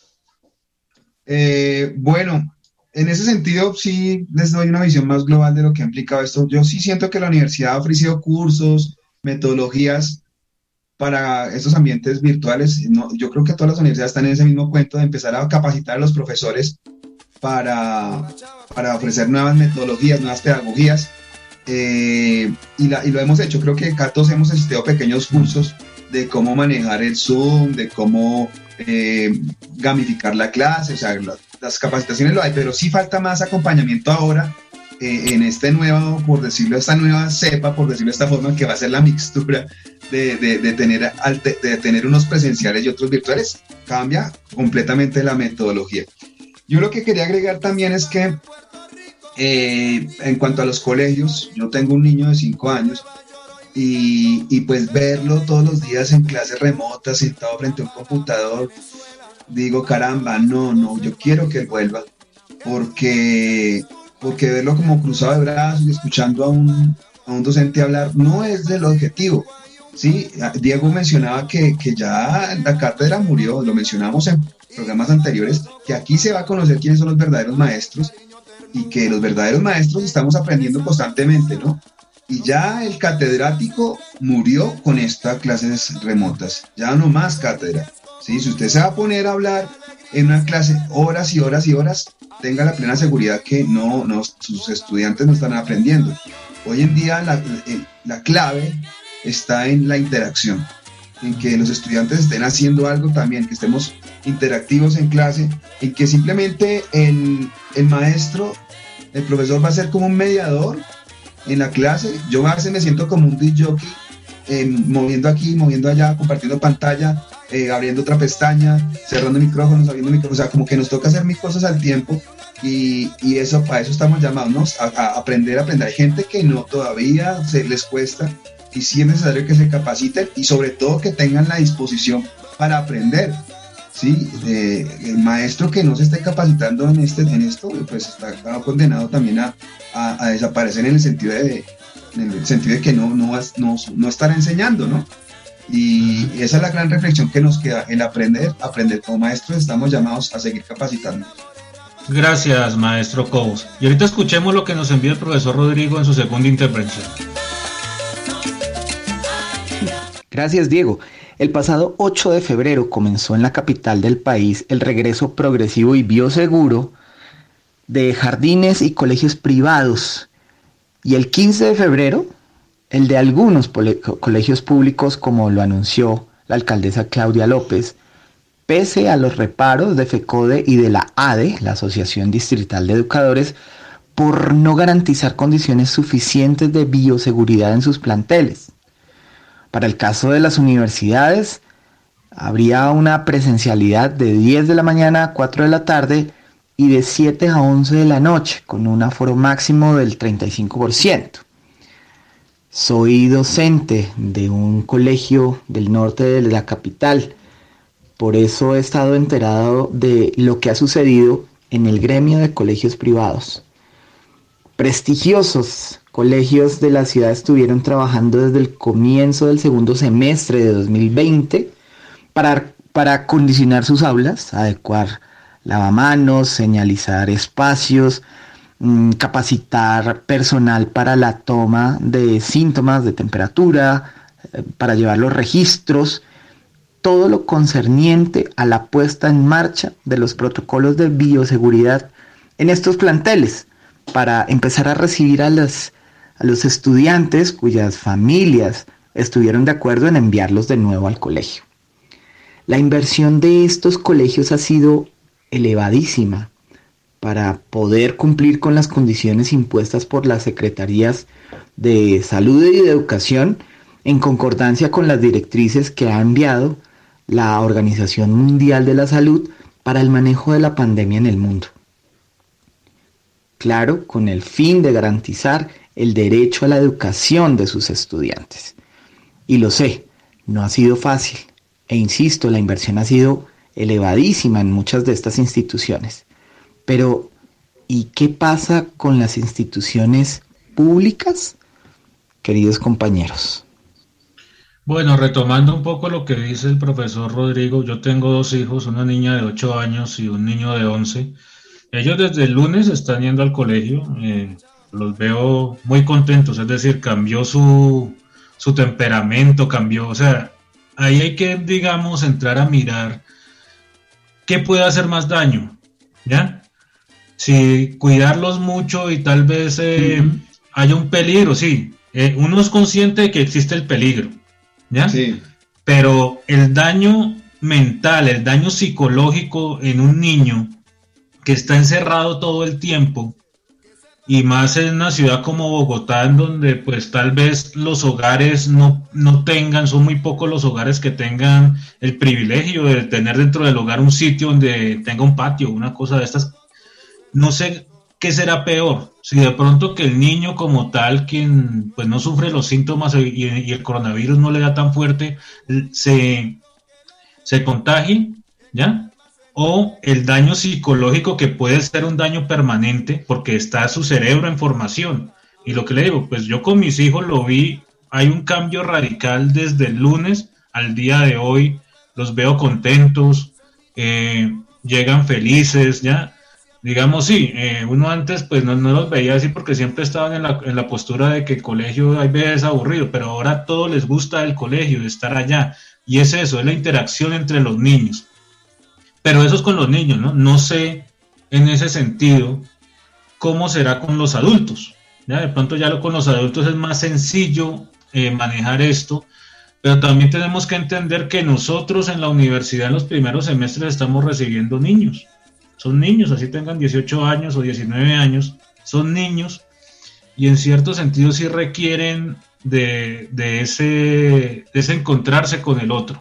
Speaker 4: Eh, bueno, en ese sentido sí les doy una visión más global de lo que ha implicado esto. Yo sí siento que la universidad ha ofrecido cursos, metodologías para estos ambientes virtuales. No, yo creo que todas las universidades están en ese mismo cuento de empezar a capacitar a los profesores para, para ofrecer nuevas metodologías, nuevas pedagogías. Eh, y, la, y lo hemos hecho, creo que acá todos hemos asistido a pequeños cursos de cómo manejar el Zoom, de cómo eh, gamificar la clase, o sea, la, las capacitaciones lo hay, pero sí falta más acompañamiento ahora eh, en este nuevo, por decirlo, esta nueva cepa, por decirlo de esta forma, que va a ser la mixtura de, de, de, tener, de tener unos presenciales y otros virtuales. Cambia completamente la metodología. Yo lo que quería agregar también es que Eh, en cuanto a los colegios, yo tengo un niño de cinco años y, y pues verlo todos los días en clases remotas, sentado frente a un computador, digo, caramba, no, no, yo quiero que él vuelva, porque, porque verlo como cruzado de brazos y escuchando a un, a un docente hablar no es del objetivo, ¿sí? Diego mencionaba que, que ya la cátedra murió, lo mencionamos en programas anteriores, que aquí se va a conocer quiénes son los verdaderos maestros, y que los verdaderos maestros estamos aprendiendo constantemente, ¿no? Y ya el catedrático murió con estas clases remotas, ya no más cátedra, ¿sí? Si usted se va a poner a hablar en una clase horas y horas y horas, tenga la plena seguridad que no, no, sus estudiantes no están aprendiendo. Hoy en día la, la clave está en la interacción, en que los estudiantes estén haciendo algo también, que estemos interactivos en clase, en que simplemente el, el maestro, el profesor va a ser como un mediador en la clase. Yo a veces me siento como un disc jockey, eh, moviendo aquí, moviendo allá, compartiendo pantalla, eh, abriendo otra pestaña, cerrando micrófonos, abriendo micrófonos, o sea, como que nos toca hacer mil cosas al tiempo y, y eso, para eso estamos llamados, ¿no? a, a aprender a aprender. Hay gente que no todavía se les cuesta y sí es necesario que se capaciten y sobre todo que tengan la disposición para aprender. Sí, eh, el maestro que no se esté capacitando en, este, en esto, pues está, está condenado también a, a, a desaparecer en el sentido de, en el sentido de que no, no, no, no estará enseñando, ¿no? Y esa es la gran reflexión que nos queda, el aprender, aprender como maestros estamos llamados a seguir capacitando.
Speaker 2: Gracias, maestro Cobos. Y ahorita escuchemos lo que nos envía el profesor Rodrigo en su segunda intervención.
Speaker 5: Gracias, Diego. El pasado ocho de febrero comenzó en la capital del país el regreso progresivo y bioseguro de jardines y colegios privados. Y el quince de febrero, el de algunos colegios públicos, como lo anunció la alcaldesa Claudia López, pese a los reparos de FECODE y de la A D E, la Asociación Distrital de Educadores, por no garantizar condiciones suficientes de bioseguridad en sus planteles. Para el caso de las universidades, habría una presencialidad de diez de la mañana a cuatro de la tarde y de siete a once de la noche, con un aforo máximo del treinta y cinco por ciento. Soy docente de un colegio del norte de la capital. Por eso he estado enterado de lo que ha sucedido en el gremio de colegios privados. Prestigiosos colegios de la ciudad estuvieron trabajando desde el comienzo del segundo semestre de dos mil veinte para, para acondicionar sus aulas, adecuar lavamanos, señalizar espacios, capacitar personal para la toma de síntomas de temperatura, para llevar los registros, todo lo concerniente a la puesta en marcha de los protocolos de bioseguridad en estos planteles, para empezar a recibir a los, a los estudiantes cuyas familias estuvieron de acuerdo en enviarlos de nuevo al colegio. La inversión de estos colegios ha sido elevadísima para poder cumplir con las condiciones impuestas por las Secretarías de Salud y de Educación en concordancia con las directrices que ha enviado la Organización Mundial de la Salud para el manejo de la pandemia en el mundo. Claro, con el fin de garantizar el derecho a la educación de sus estudiantes. Y lo sé, no ha sido fácil, e insisto, la inversión ha sido elevadísima en muchas de estas instituciones. Pero, ¿y qué pasa con las instituciones públicas, queridos compañeros?
Speaker 2: Bueno, retomando un poco lo que dice el profesor Rodrigo, yo tengo dos hijos, una niña de ocho años y un niño de once. Ellos desde el lunes están yendo al colegio, eh, los veo muy contentos, es decir, cambió su, su temperamento, cambió, o sea, ahí hay que, digamos, entrar a mirar qué puede hacer más daño, ¿ya? Si cuidarlos mucho y tal vez eh, uh-huh. haya un peligro, sí, eh, uno es consciente de que existe el peligro, ¿ya? Sí. Pero el daño mental, el daño psicológico en un niño que está encerrado todo el tiempo, y más en una ciudad como Bogotá, en donde pues tal vez los hogares no, no tengan, son muy pocos los hogares que tengan el privilegio de tener dentro del hogar un sitio donde tenga un patio, una cosa de estas. No sé qué será peor, si de pronto que el niño como tal, quien pues no sufre los síntomas y, y el coronavirus no le da tan fuerte, se, se contagie, ¿ya? O el daño psicológico, que puede ser un daño permanente porque está su cerebro en formación. Y lo que le digo, pues yo con mis hijos lo vi, hay un cambio radical desde el lunes al día de hoy, los veo contentos, eh, llegan felices, ¿ya? Digamos, sí, eh, uno antes pues no, no los veía así porque siempre estaban en la, en la postura de que el colegio hay veces aburrido, pero ahora a todos les gusta el colegio, de estar allá, y es eso, es la interacción entre los niños. Pero eso es con los niños, ¿no? No sé en ese sentido cómo será con los adultos, ¿ya? De pronto ya lo, con los adultos es más sencillo eh, manejar esto, pero también tenemos que entender que nosotros en la universidad en los primeros semestres estamos recibiendo niños. Son niños, así tengan dieciocho años o diecinueve años, son niños, y en cierto sentido sí requieren de, de, ese, de ese encontrarse con el otro.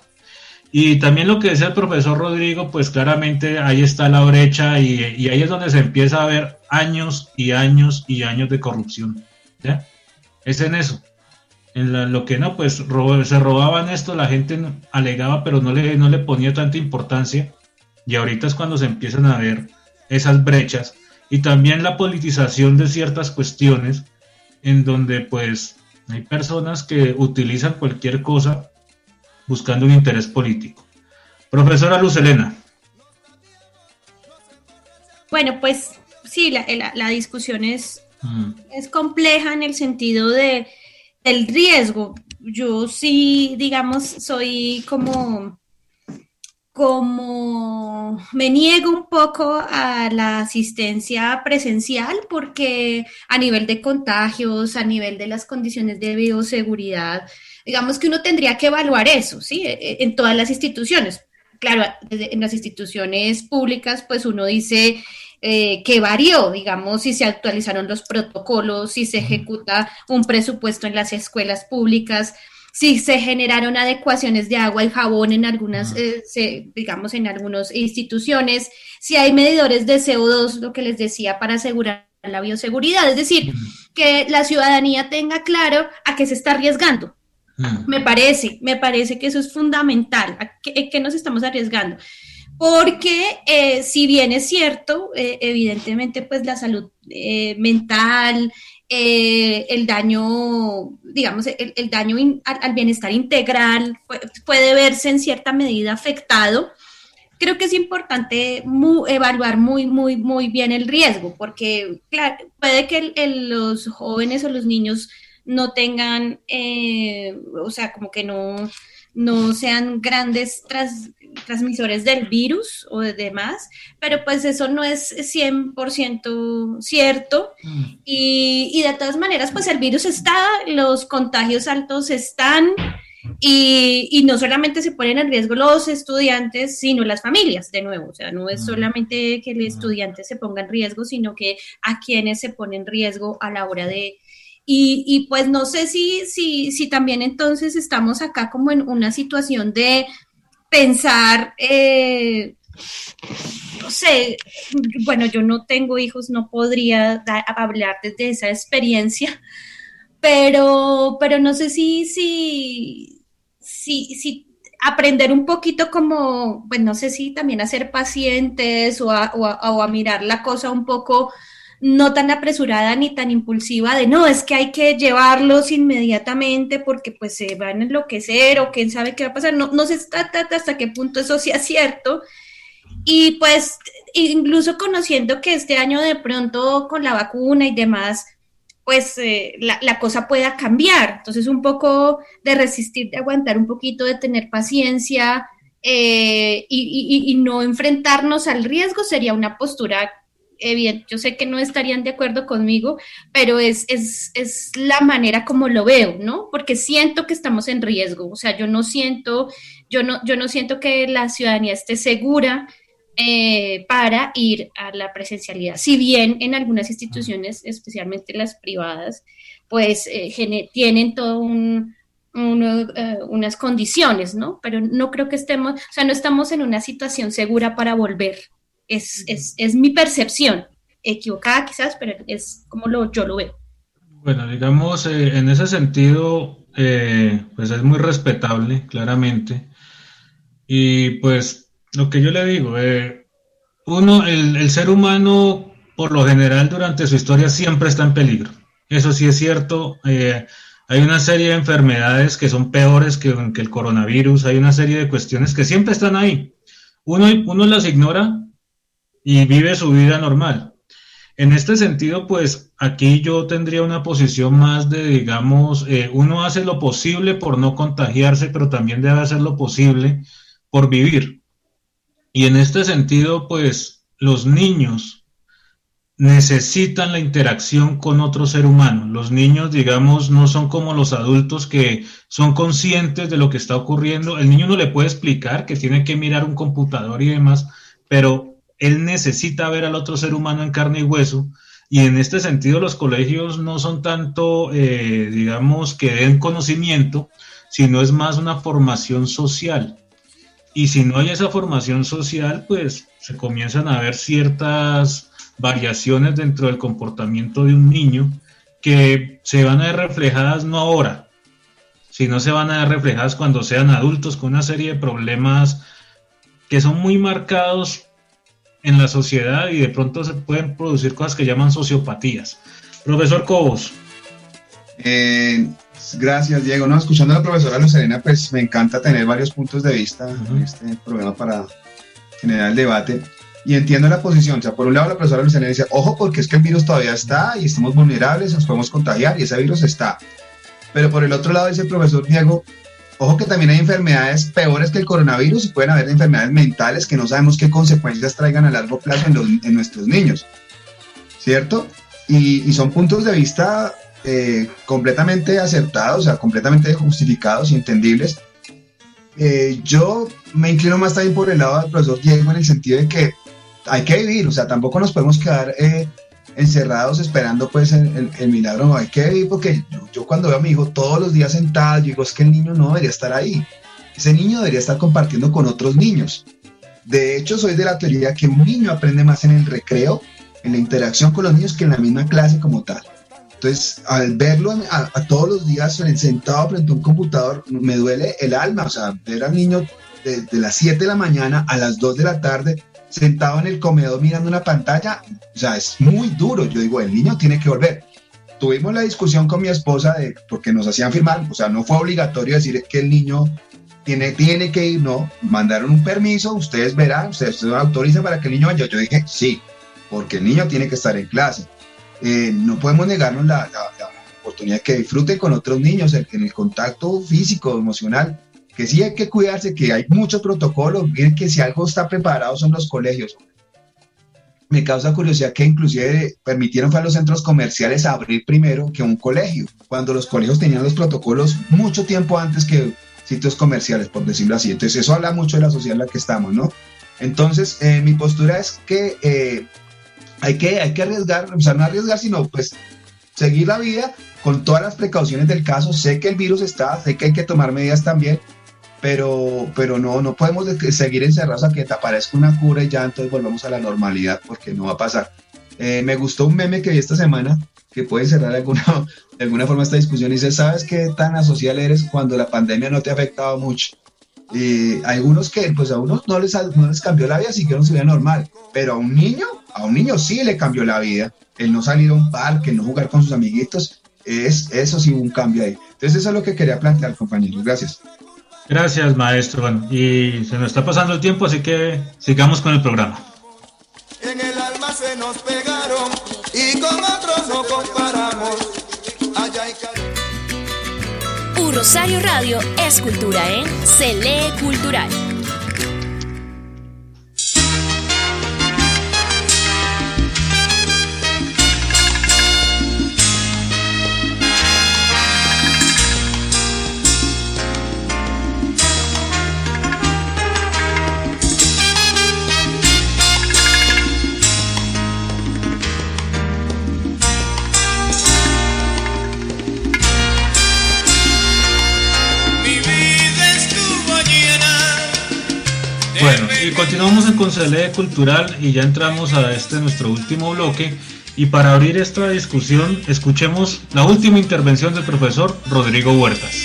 Speaker 2: Y también lo que decía el profesor Rodrigo, pues claramente ahí está la brecha, y, y ahí es donde se empieza a ver años y años y años de corrupción, ¿ya? Es en eso. En la, lo que no, pues rob, se robaban esto, la gente alegaba, pero no le, no le ponía tanta importancia, y ahorita es cuando se empiezan a ver esas brechas, y también la politización de ciertas cuestiones, en donde pues hay personas que utilizan cualquier cosa buscando un interés político. Profesora Luz Helena.
Speaker 3: Bueno, pues sí, la, la, la discusión es, mm. es compleja en el sentido de del riesgo. Yo sí, digamos, soy como, como me niego un poco a la asistencia presencial, porque a nivel de contagios, a nivel de las condiciones de bioseguridad, digamos que uno tendría que evaluar eso, ¿sí? En todas las instituciones. Claro, en las instituciones públicas, pues uno dice eh, que varió, digamos, si se actualizaron los protocolos, si se ejecuta un presupuesto en las escuelas públicas, si se generaron adecuaciones de agua y jabón en algunas, eh, se, digamos, en algunas instituciones, si hay medidores de C O dos, lo que les decía, para asegurar la bioseguridad. Es decir, que la ciudadanía tenga claro a qué se está arriesgando. Mm. Me parece, me parece que eso es fundamental. ¿A qué, qué nos estamos arriesgando? Porque eh, si bien es cierto, eh, evidentemente pues la salud eh, mental, eh, el daño, digamos, el, el daño in, al, al bienestar integral puede, puede verse en cierta medida afectado. Creo que es importante muy, evaluar muy, muy, muy bien el riesgo, porque claro, puede que el, el, los jóvenes o los niños no tengan, eh, o sea, como que no, no sean grandes tras, transmisores del virus o de demás, pero pues eso no es cien por ciento cierto, mm. y, y de todas maneras, pues el virus está, los contagios altos están, Y, y no solamente se ponen en riesgo los estudiantes, sino las familias, de nuevo, o sea, no es solamente que el estudiante se ponga en riesgo, sino que a quienes se ponen en riesgo a la hora de... Y, y pues no sé si, si, si también entonces estamos acá como en una situación de pensar, eh, no sé, bueno, yo no tengo hijos, no podría da, hablar desde esa experiencia, pero, pero no sé si, si, si, si aprender un poquito como, pues no sé si también a ser pacientes o a, o a, o a mirar la cosa un poco no tan apresurada ni tan impulsiva de no, es que hay que llevarlos inmediatamente porque pues se van a enloquecer o quién sabe qué va a pasar, no, no sé hasta, hasta qué punto eso sea cierto. Y pues incluso conociendo que este año de pronto con la vacuna y demás, pues eh, la, la cosa pueda cambiar. Entonces un poco de resistir, de aguantar un poquito, de tener paciencia eh, y, y, y no enfrentarnos al riesgo sería una postura evidente. Yo sé que no estarían de acuerdo conmigo, pero es, es, es la manera como lo veo, ¿no? Porque siento que estamos en riesgo. O sea, yo no siento, yo no, yo no siento que la ciudadanía esté segura Eh, para ir a la presencialidad, si bien en algunas instituciones, especialmente las privadas, pues eh, gene- tienen todo un, un, uh, unas condiciones, ¿no? Pero no creo que estemos, o sea, no estamos en una situación segura para volver, es, es, es mi percepción, equivocada quizás, pero es como lo, yo lo veo.
Speaker 2: Bueno, digamos, eh, en ese sentido, eh, pues es muy respetable, claramente, y pues lo que yo le digo, eh, uno, el, el ser humano, por lo general, durante su historia siempre está en peligro. Eso sí es cierto. Eh, hay una serie de enfermedades que son peores que, que el coronavirus. Hay una serie de cuestiones que siempre están ahí. Uno, uno las ignora y vive su vida normal. En este sentido, pues, aquí yo tendría una posición más de, digamos, eh, uno hace lo posible por no contagiarse, pero también debe hacer lo posible por vivir. Y en este sentido, pues, los niños necesitan la interacción con otro ser humano. Los niños, digamos, no son como los adultos que son conscientes de lo que está ocurriendo. El niño no le puede explicar que tiene que mirar un computador y demás, pero él necesita ver al otro ser humano en carne y hueso. Y en este sentido, los colegios no son tanto, eh, digamos, que den conocimiento, sino es más una formación social. Y si no hay esa formación social, pues se comienzan a ver ciertas variaciones dentro del comportamiento de un niño que se van a ver reflejadas no ahora, sino se van a ver reflejadas cuando sean adultos con una serie de problemas que son muy marcados en la sociedad y de pronto se pueden producir cosas que llaman sociopatías. Profesor Cobos.
Speaker 4: Eh... Gracias, Diego. No, escuchando a la profesora Lucelena, pues me encanta tener varios puntos de vista uh-huh. en este programa para generar el debate. Y entiendo la posición. O sea, por un lado la profesora Lucelena dice, ojo, porque es que el virus todavía está y estamos vulnerables, nos podemos contagiar y ese virus está. Pero por el otro lado dice el profesor Diego, ojo que también hay enfermedades peores que el coronavirus y pueden haber enfermedades mentales que no sabemos qué consecuencias traigan a largo plazo en, los, en nuestros niños. ¿Cierto? Y, y son puntos de vista... Eh, completamente acertados, o sea, completamente justificados y entendibles. Eh, yo me inclino más también por el lado del profesor Diego en el sentido de que hay que vivir, o sea, tampoco nos podemos quedar eh, encerrados esperando pues el, el, el milagro, no, hay que vivir porque yo, yo cuando veo a mi hijo todos los días sentado, yo digo, es que el niño no debería estar ahí, ese niño debería estar compartiendo con otros niños. De hecho, soy de la teoría que un niño aprende más en el recreo, en la interacción con los niños que en la misma clase como tal. Entonces, al verlo a, a todos los días sentado frente a un computador, me duele el alma. O sea, ver al niño de, de las siete de la mañana a las dos de la tarde sentado en el comedor mirando una pantalla, o sea, es muy duro. Yo digo, el niño tiene que volver. Tuvimos la discusión con mi esposa de, porque nos hacían firmar, o sea, no fue obligatorio decir que el niño tiene, tiene que ir, no, mandaron un permiso, ustedes verán, ustedes se autorizan para que el niño vaya. Yo dije, sí, porque el niño tiene que estar en clase. Eh, no podemos negarnos la, la, la oportunidad de que disfruten con otros niños, el, en el contacto físico, emocional, que sí hay que cuidarse, que hay muchos protocolos. Miren que si algo está preparado son los colegios. Me causa curiosidad que inclusive permitieron a los centros comerciales abrir primero que un colegio, cuando los colegios tenían los protocolos mucho tiempo antes que sitios comerciales, por decirlo así. Entonces eso habla mucho de la sociedad en la que estamos, ¿no? Entonces eh, mi postura es que eh, hay que hay que arriesgar, o sea, no arriesgar, sino pues seguir la vida con todas las precauciones del caso. Sé que el virus está, sé que hay que tomar medidas también, pero, pero no, no podemos seguir encerrados a que te aparezca una cura y ya entonces volvamos a la normalidad, porque no va a pasar. Eh, me gustó un meme que vi esta semana que puede cerrar de alguna, de alguna forma esta discusión. Dice, ¿sabes qué tan asocial eres cuando la pandemia no te ha afectado mucho? Eh, hay unos que pues a unos no les, no les cambió la vida, siguieron su vida normal, pero a un niño, a un niño sí le cambió la vida. El no salir a un parque, el no jugar con sus amiguitos, es, eso sí hubo un cambio ahí. Entonces eso es lo que quería plantear, compañeros. Gracias.
Speaker 2: Gracias, maestro. Bueno, y se nos está pasando el tiempo, así que sigamos con el programa.
Speaker 7: En el alma se nos pegaron y con otros no comparamos. Allá hay cal-
Speaker 1: U Rosario Radio es cultura en Se Lee Cultural.
Speaker 2: Bueno, y continuamos en Concele Cultural y ya entramos a este nuestro último bloque. Y para abrir esta discusión, escuchemos la última intervención del profesor Rodrigo Huertas.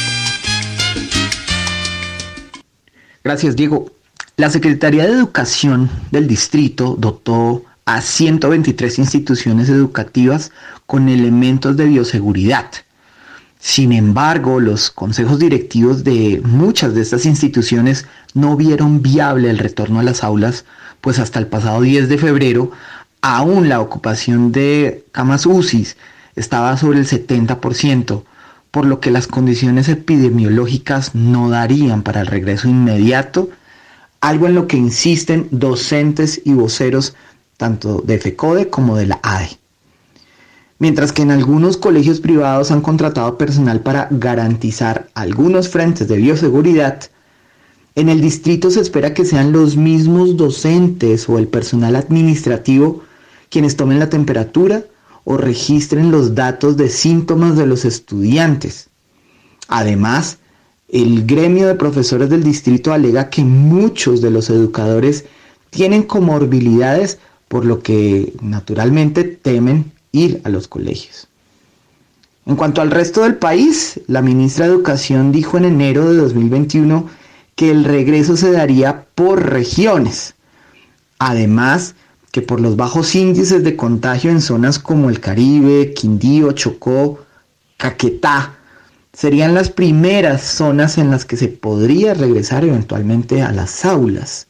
Speaker 5: Gracias, Diego. La Secretaría de Educación del Distrito dotó a ciento veintitrés instituciones educativas con elementos de bioseguridad. Sin embargo, los consejos directivos de muchas de estas instituciones no vieron viable el retorno a las aulas, pues hasta el pasado diez de febrero aún la ocupación de camas U C I estaba sobre el setenta por ciento, por lo que las condiciones epidemiológicas no darían para el regreso inmediato, algo en lo que insisten docentes y voceros tanto de FECODE como de la A D E. Mientras que en algunos colegios privados han contratado personal para garantizar algunos frentes de bioseguridad, en el distrito se espera que sean los mismos docentes o el personal administrativo quienes tomen la temperatura o registren los datos de síntomas de los estudiantes. Además, el gremio de profesores del distrito alega que muchos de los educadores tienen comorbilidades, por lo que naturalmente temen ir a los colegios. En cuanto al resto del país, la ministra de Educación dijo en enero de dos mil veintiuno que el regreso se daría por regiones. Además, que por los bajos índices de contagio en zonas como el Caribe, Quindío, Chocó, Caquetá, serían las primeras zonas en las que se podría regresar eventualmente a las aulas.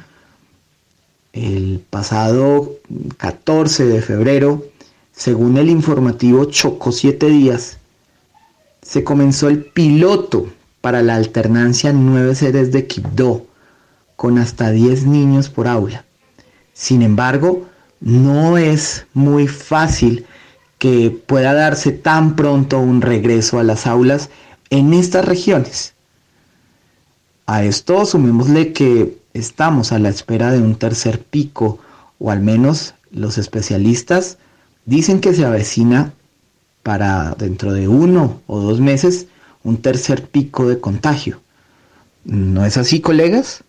Speaker 5: El pasado catorce de febrero, según el informativo Chocó siete días, se comenzó el piloto para la alternancia en nueve sedes de Quibdó, con hasta diez niños por aula. Sin embargo, no es muy fácil que pueda darse tan pronto un regreso a las aulas en estas regiones. A esto sumémosle que estamos a la espera de un tercer pico, o al menos los especialistas dicen que se avecina para dentro de uno o dos meses un tercer pico de contagio. ¿No es así, colegas?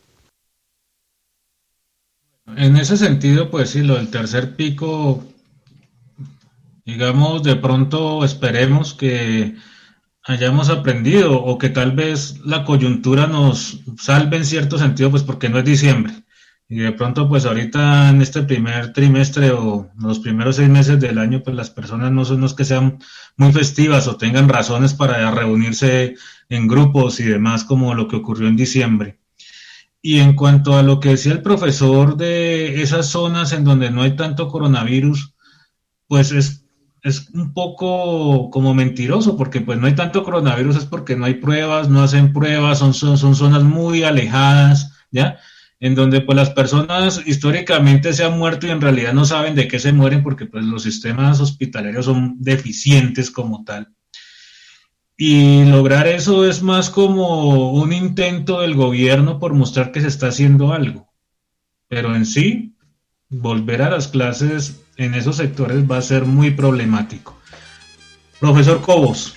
Speaker 2: En ese sentido, pues sí, lo del tercer pico Digamos, de pronto esperemos que hayamos aprendido o que tal vez la coyuntura nos salve en cierto sentido, pues porque no es diciembre. Y de pronto, pues ahorita en este primer trimestre o los primeros seis meses del año, pues las personas no son los que sean muy festivas o tengan razones para reunirse en grupos y demás, como lo que ocurrió en diciembre. Y en cuanto a lo que decía el profesor de esas zonas en donde no hay tanto coronavirus, pues es, es un poco como mentiroso, porque pues no hay tanto coronavirus es porque no hay pruebas, no hacen pruebas, son, son, son zonas muy alejadas, ¿ya? En donde pues las personas históricamente se han muerto y en realidad no saben de qué se mueren porque pues los sistemas hospitalarios son deficientes como tal. Y lograr eso es más como un intento del gobierno por mostrar que se está haciendo algo. Pero en sí, volver a las clases en esos sectores va a ser muy problemático. Profesor Cobos.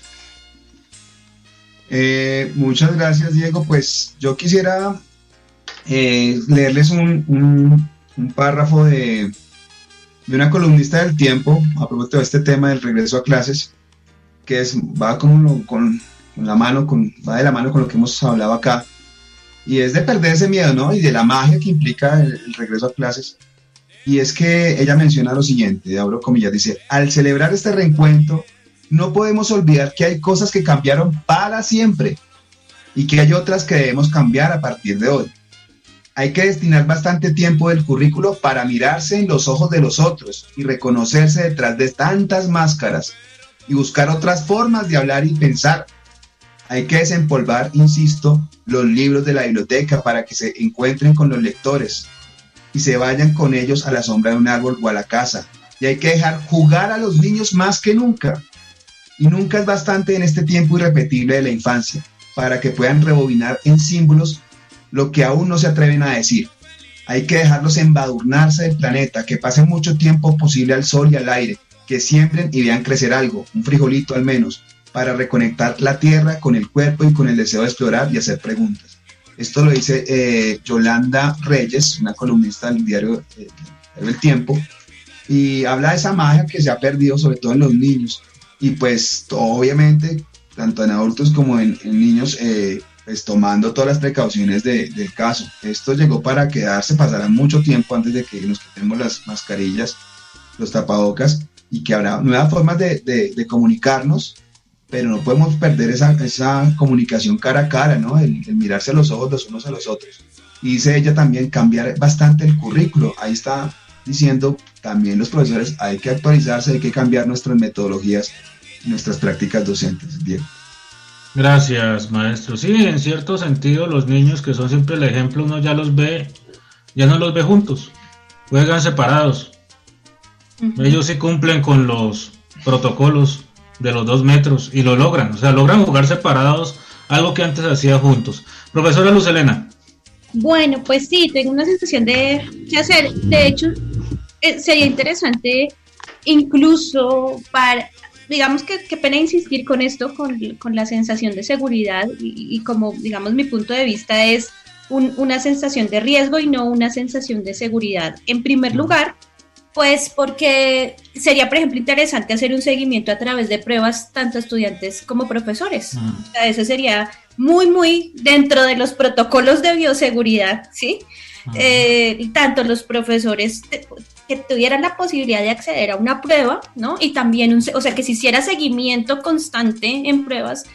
Speaker 4: Eh, muchas gracias, Diego. Pues yo quisiera eh, leerles un, un, un párrafo de, de una columnista del Tiempo a propósito de este tema del regreso a clases, que es, va con, lo, con, con la mano, con, va de la mano con lo que hemos hablado acá, y es de perder ese miedo, ¿no? Y de la magia que implica el, el regreso a clases. Y es que ella menciona lo siguiente, abro comillas, dice: al celebrar este reencuentro, no podemos olvidar que hay cosas que cambiaron para siempre y que hay otras que debemos cambiar a partir de hoy. Hay que destinar bastante tiempo del currículo para mirarse en los ojos de los otros y reconocerse detrás de tantas máscaras y buscar otras formas de hablar y pensar. Hay que desempolvar, insisto, los libros de la biblioteca para que se encuentren con los lectores y se vayan con ellos a la sombra de un árbol o a la casa. Y hay que dejar jugar a los niños más que nunca. Y nunca es bastante en este tiempo irrepetible de la infancia, para que puedan rebobinar en símbolos lo que aún no se atreven a decir. Hay que dejarlos embadurnarse del planeta, que pasen mucho tiempo posible al sol y al aire, que siembren y vean crecer algo, un frijolito al menos, para reconectar la tierra con el cuerpo y con el deseo de explorar y hacer preguntas. Esto lo dice eh, Yolanda Reyes, una columnista del diario eh, El Tiempo, y habla de esa magia que se ha perdido, sobre todo en los niños. Y pues obviamente, tanto en adultos como en, en niños, eh, pues tomando todas las precauciones de, del caso. Esto llegó para quedarse, pasará mucho tiempo antes de que nos quitemos las mascarillas, los tapabocas, y que habrá nuevas formas de, de, de comunicarnos, pero no podemos perder esa, esa comunicación cara a cara, ¿no? El, el mirarse a los ojos los unos a los otros. Y dice ella también cambiar bastante el currículo. Ahí está diciendo también los profesores, hay que actualizarse, hay que cambiar nuestras metodologías y nuestras prácticas docentes. Diego.
Speaker 2: Gracias, maestro. Sí, en cierto sentido, los niños que son siempre el ejemplo, uno ya los ve, ya no los ve juntos, juegan separados. Uh-huh. Ellos sí cumplen con los protocolos de los dos metros y lo logran, o sea, logran jugar separados, algo que antes hacía juntos. Profesora Luz Helena.
Speaker 3: Bueno, pues sí, tengo una sensación de qué hacer. De hecho, eh, sería interesante incluso para, digamos que qué pena insistir con esto, con, con la sensación de seguridad y, y como, digamos, mi punto de vista es un, una sensación de riesgo y no una sensación de seguridad. En primer lugar, pues porque sería, por ejemplo, interesante hacer un seguimiento a través de pruebas tanto estudiantes como profesores. Uh-huh. O sea, eso sería muy, muy dentro de los protocolos de bioseguridad, ¿sí? Uh-huh. Eh, tanto los profesores te, que tuvieran la posibilidad de acceder a una prueba, ¿no? Y también, un, o sea, que se hiciera seguimiento constante en pruebas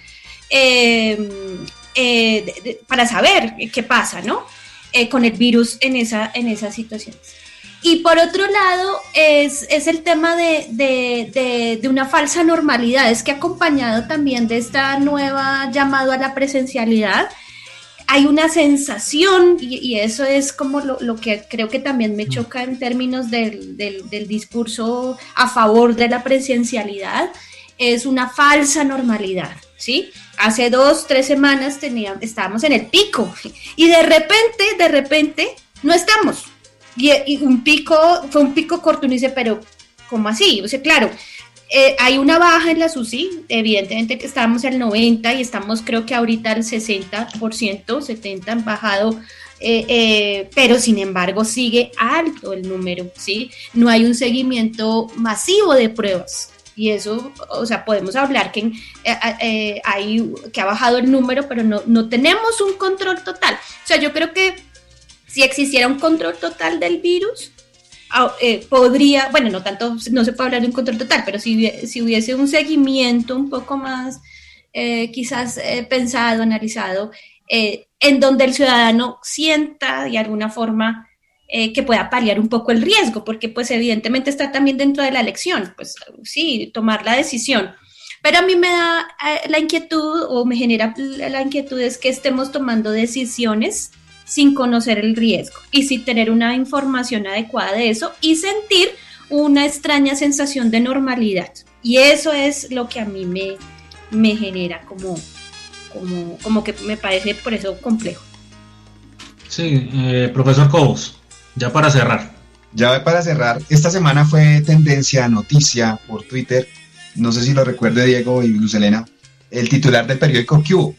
Speaker 3: eh, eh, de, de, para saber qué pasa, ¿no? Eh, con el virus en esa, en esas situaciones. Y por otro lado, es, es el tema de, de, de, de una falsa normalidad, es que acompañado también de esta nueva llamado a la presencialidad, hay una sensación, y, y eso es como lo, lo que creo que también me choca en términos del, del, del discurso a favor de la presencialidad, es una falsa normalidad, ¿sí? Hace dos, tres semanas teníamos, estábamos en el pico, y de repente, de repente, no estamos. Y, y un pico, fue un pico corto, uno dice, pero ¿cómo así? O sea, claro, eh, hay una baja en las U C I, evidentemente que estábamos al noventa y estamos creo que ahorita al sesenta por ciento, setenta por ciento han bajado, eh, eh, pero sin embargo sigue alto el número, ¿sí? No hay un seguimiento masivo de pruebas. Y eso, o sea, podemos hablar que, eh, eh, hay, que ha bajado el número, pero no, no tenemos un control total. O sea, yo creo que si existiera un control total del virus, eh, podría, bueno, no tanto, no se puede hablar de un control total, pero si, si hubiese un seguimiento un poco más, eh, quizás eh, pensado, analizado, eh, en donde el ciudadano sienta de alguna forma Eh, que pueda paliar un poco el riesgo, porque pues evidentemente está también dentro de la elección, pues sí, tomar la decisión. Pero a mí me da eh, la inquietud, o me genera la inquietud, es que estemos tomando decisiones sin conocer el riesgo y sin tener una información adecuada de eso y sentir una extraña sensación de normalidad. Y eso es lo que a mí me, me genera como, como, como que me parece por eso complejo.
Speaker 2: Sí, eh, profesor Cobos. Ya para cerrar.
Speaker 4: Ya para cerrar, esta semana fue tendencia, noticia por Twitter, no sé si lo recuerde Diego y Luz Helena, el titular del periódico Q.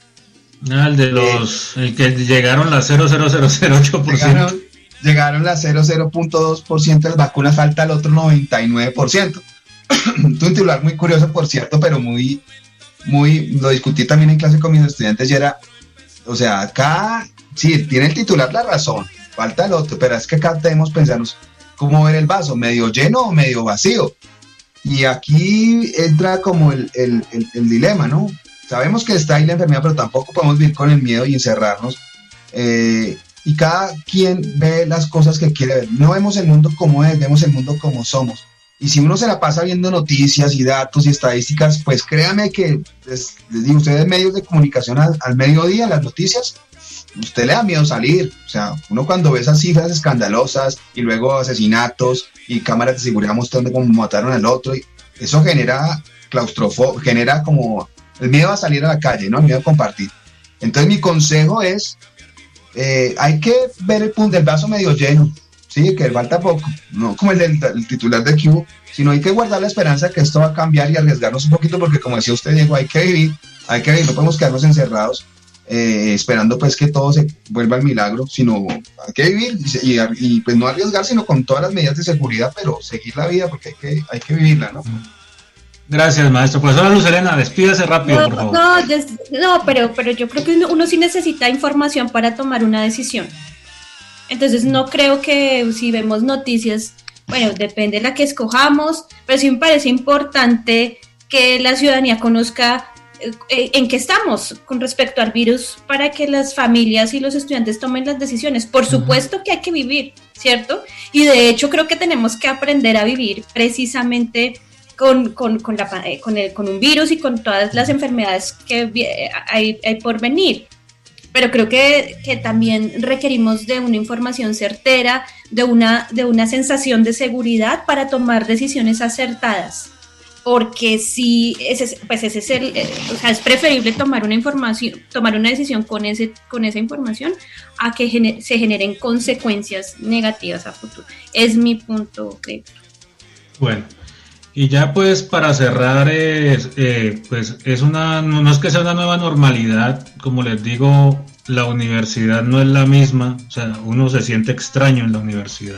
Speaker 2: Ah, el de los, eh, el que llegaron las cero coma cero cero cero ocho por ciento.
Speaker 4: Llegaron, llegaron las cero coma cero punto dos por ciento de las vacunas, falta el otro noventa y nueve por ciento. Un titular muy curioso, por cierto, pero muy, muy, lo discutí también en clase con mis estudiantes y era, o sea, acá, sí, tiene el titular la razón, falta el otro, pero es que acá debemos pensarnos cómo ver el vaso, medio lleno o medio vacío. Y aquí entra como el, el, el, el dilema, ¿no? Sabemos que está ahí la enfermedad, pero tampoco podemos vivir con el miedo y encerrarnos. Eh, y cada quien ve las cosas que quiere ver. No vemos el mundo como es, vemos el mundo como somos. Y si uno se la pasa viendo noticias y datos y estadísticas, pues créame que, les, les digo, ustedes medios de comunicación al, al mediodía, las noticias, usted le da miedo salir. O sea, uno cuando ve esas cifras escandalosas y luego asesinatos y cámaras de seguridad mostrando cómo mataron al otro, y eso genera claustrofobia, genera como el miedo a salir a la calle, ¿no? El miedo a compartir. Entonces mi consejo es, eh, hay que ver el punto del vaso medio lleno, sí, que falta poco, no como el del el titular de Q, sino hay que guardar la esperanza que esto va a cambiar y arriesgarnos un poquito, porque como decía usted, Diego, hay que vivir, hay que vivir, no podemos quedarnos encerrados, Eh, esperando pues que todo se vuelva al milagro, sino hay que vivir y, y, y pues no arriesgar, sino con todas las medidas de seguridad, pero seguir la vida porque hay que, hay que vivirla, ¿no?
Speaker 2: Gracias, maestro. Profesora Luz Helena, despídase rápido,
Speaker 3: no,
Speaker 2: por favor.
Speaker 3: No, des, no pero, pero yo creo que uno, uno sí necesita información para tomar una decisión. Entonces no creo que si vemos noticias, bueno, depende de la que escojamos, pero sí me parece importante que la ciudadanía conozca en qué estamos con respecto al virus para que las familias y los estudiantes tomen las decisiones. Por supuesto que hay que vivir, ¿cierto? Y de hecho creo que tenemos que aprender a vivir precisamente con, con, con, la, con, el, con un virus y con todas las enfermedades que hay, hay por venir. Pero creo que, que también requerimos de una información certera, de una, de una sensación de seguridad para tomar decisiones acertadas. Porque si ese, pues ese es el, eh, o sea, es preferible tomar una información, tomar una decisión con ese, con esa información a que gener, se generen consecuencias negativas a futuro. Es mi punto de vista.
Speaker 2: Bueno, y ya pues para cerrar, eh, eh, pues es una, no es que sea una nueva normalidad, como les digo, la universidad no es la misma, o sea, uno se siente extraño en la universidad.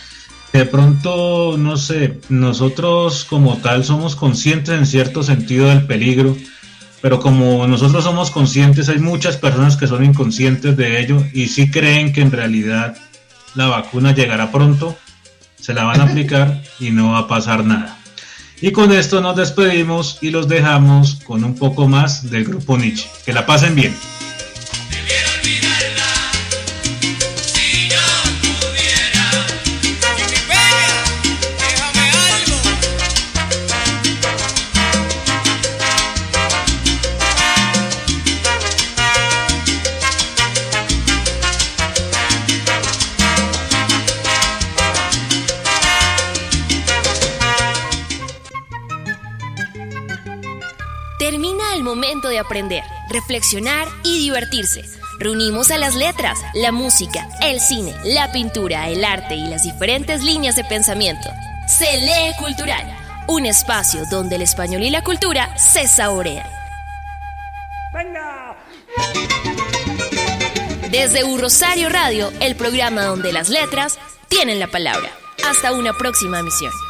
Speaker 2: De pronto, no sé, nosotros como tal somos conscientes en cierto sentido del peligro, pero como nosotros somos conscientes, hay muchas personas que son inconscientes de ello y sí creen que en realidad la vacuna llegará pronto, se la van a aplicar y no va a pasar nada. Y con esto nos despedimos y los dejamos con un poco más del grupo Nietzsche. Que la pasen bien.
Speaker 1: Termina el momento de aprender, reflexionar y divertirse. Reunimos a las letras, la música, el cine, la pintura, el arte y las diferentes líneas de pensamiento. Se lee cultural, un espacio donde el español y la cultura se saborean. ¡Venga! Desde U Rosario Radio, el programa donde las letras tienen la palabra. Hasta una próxima emisión.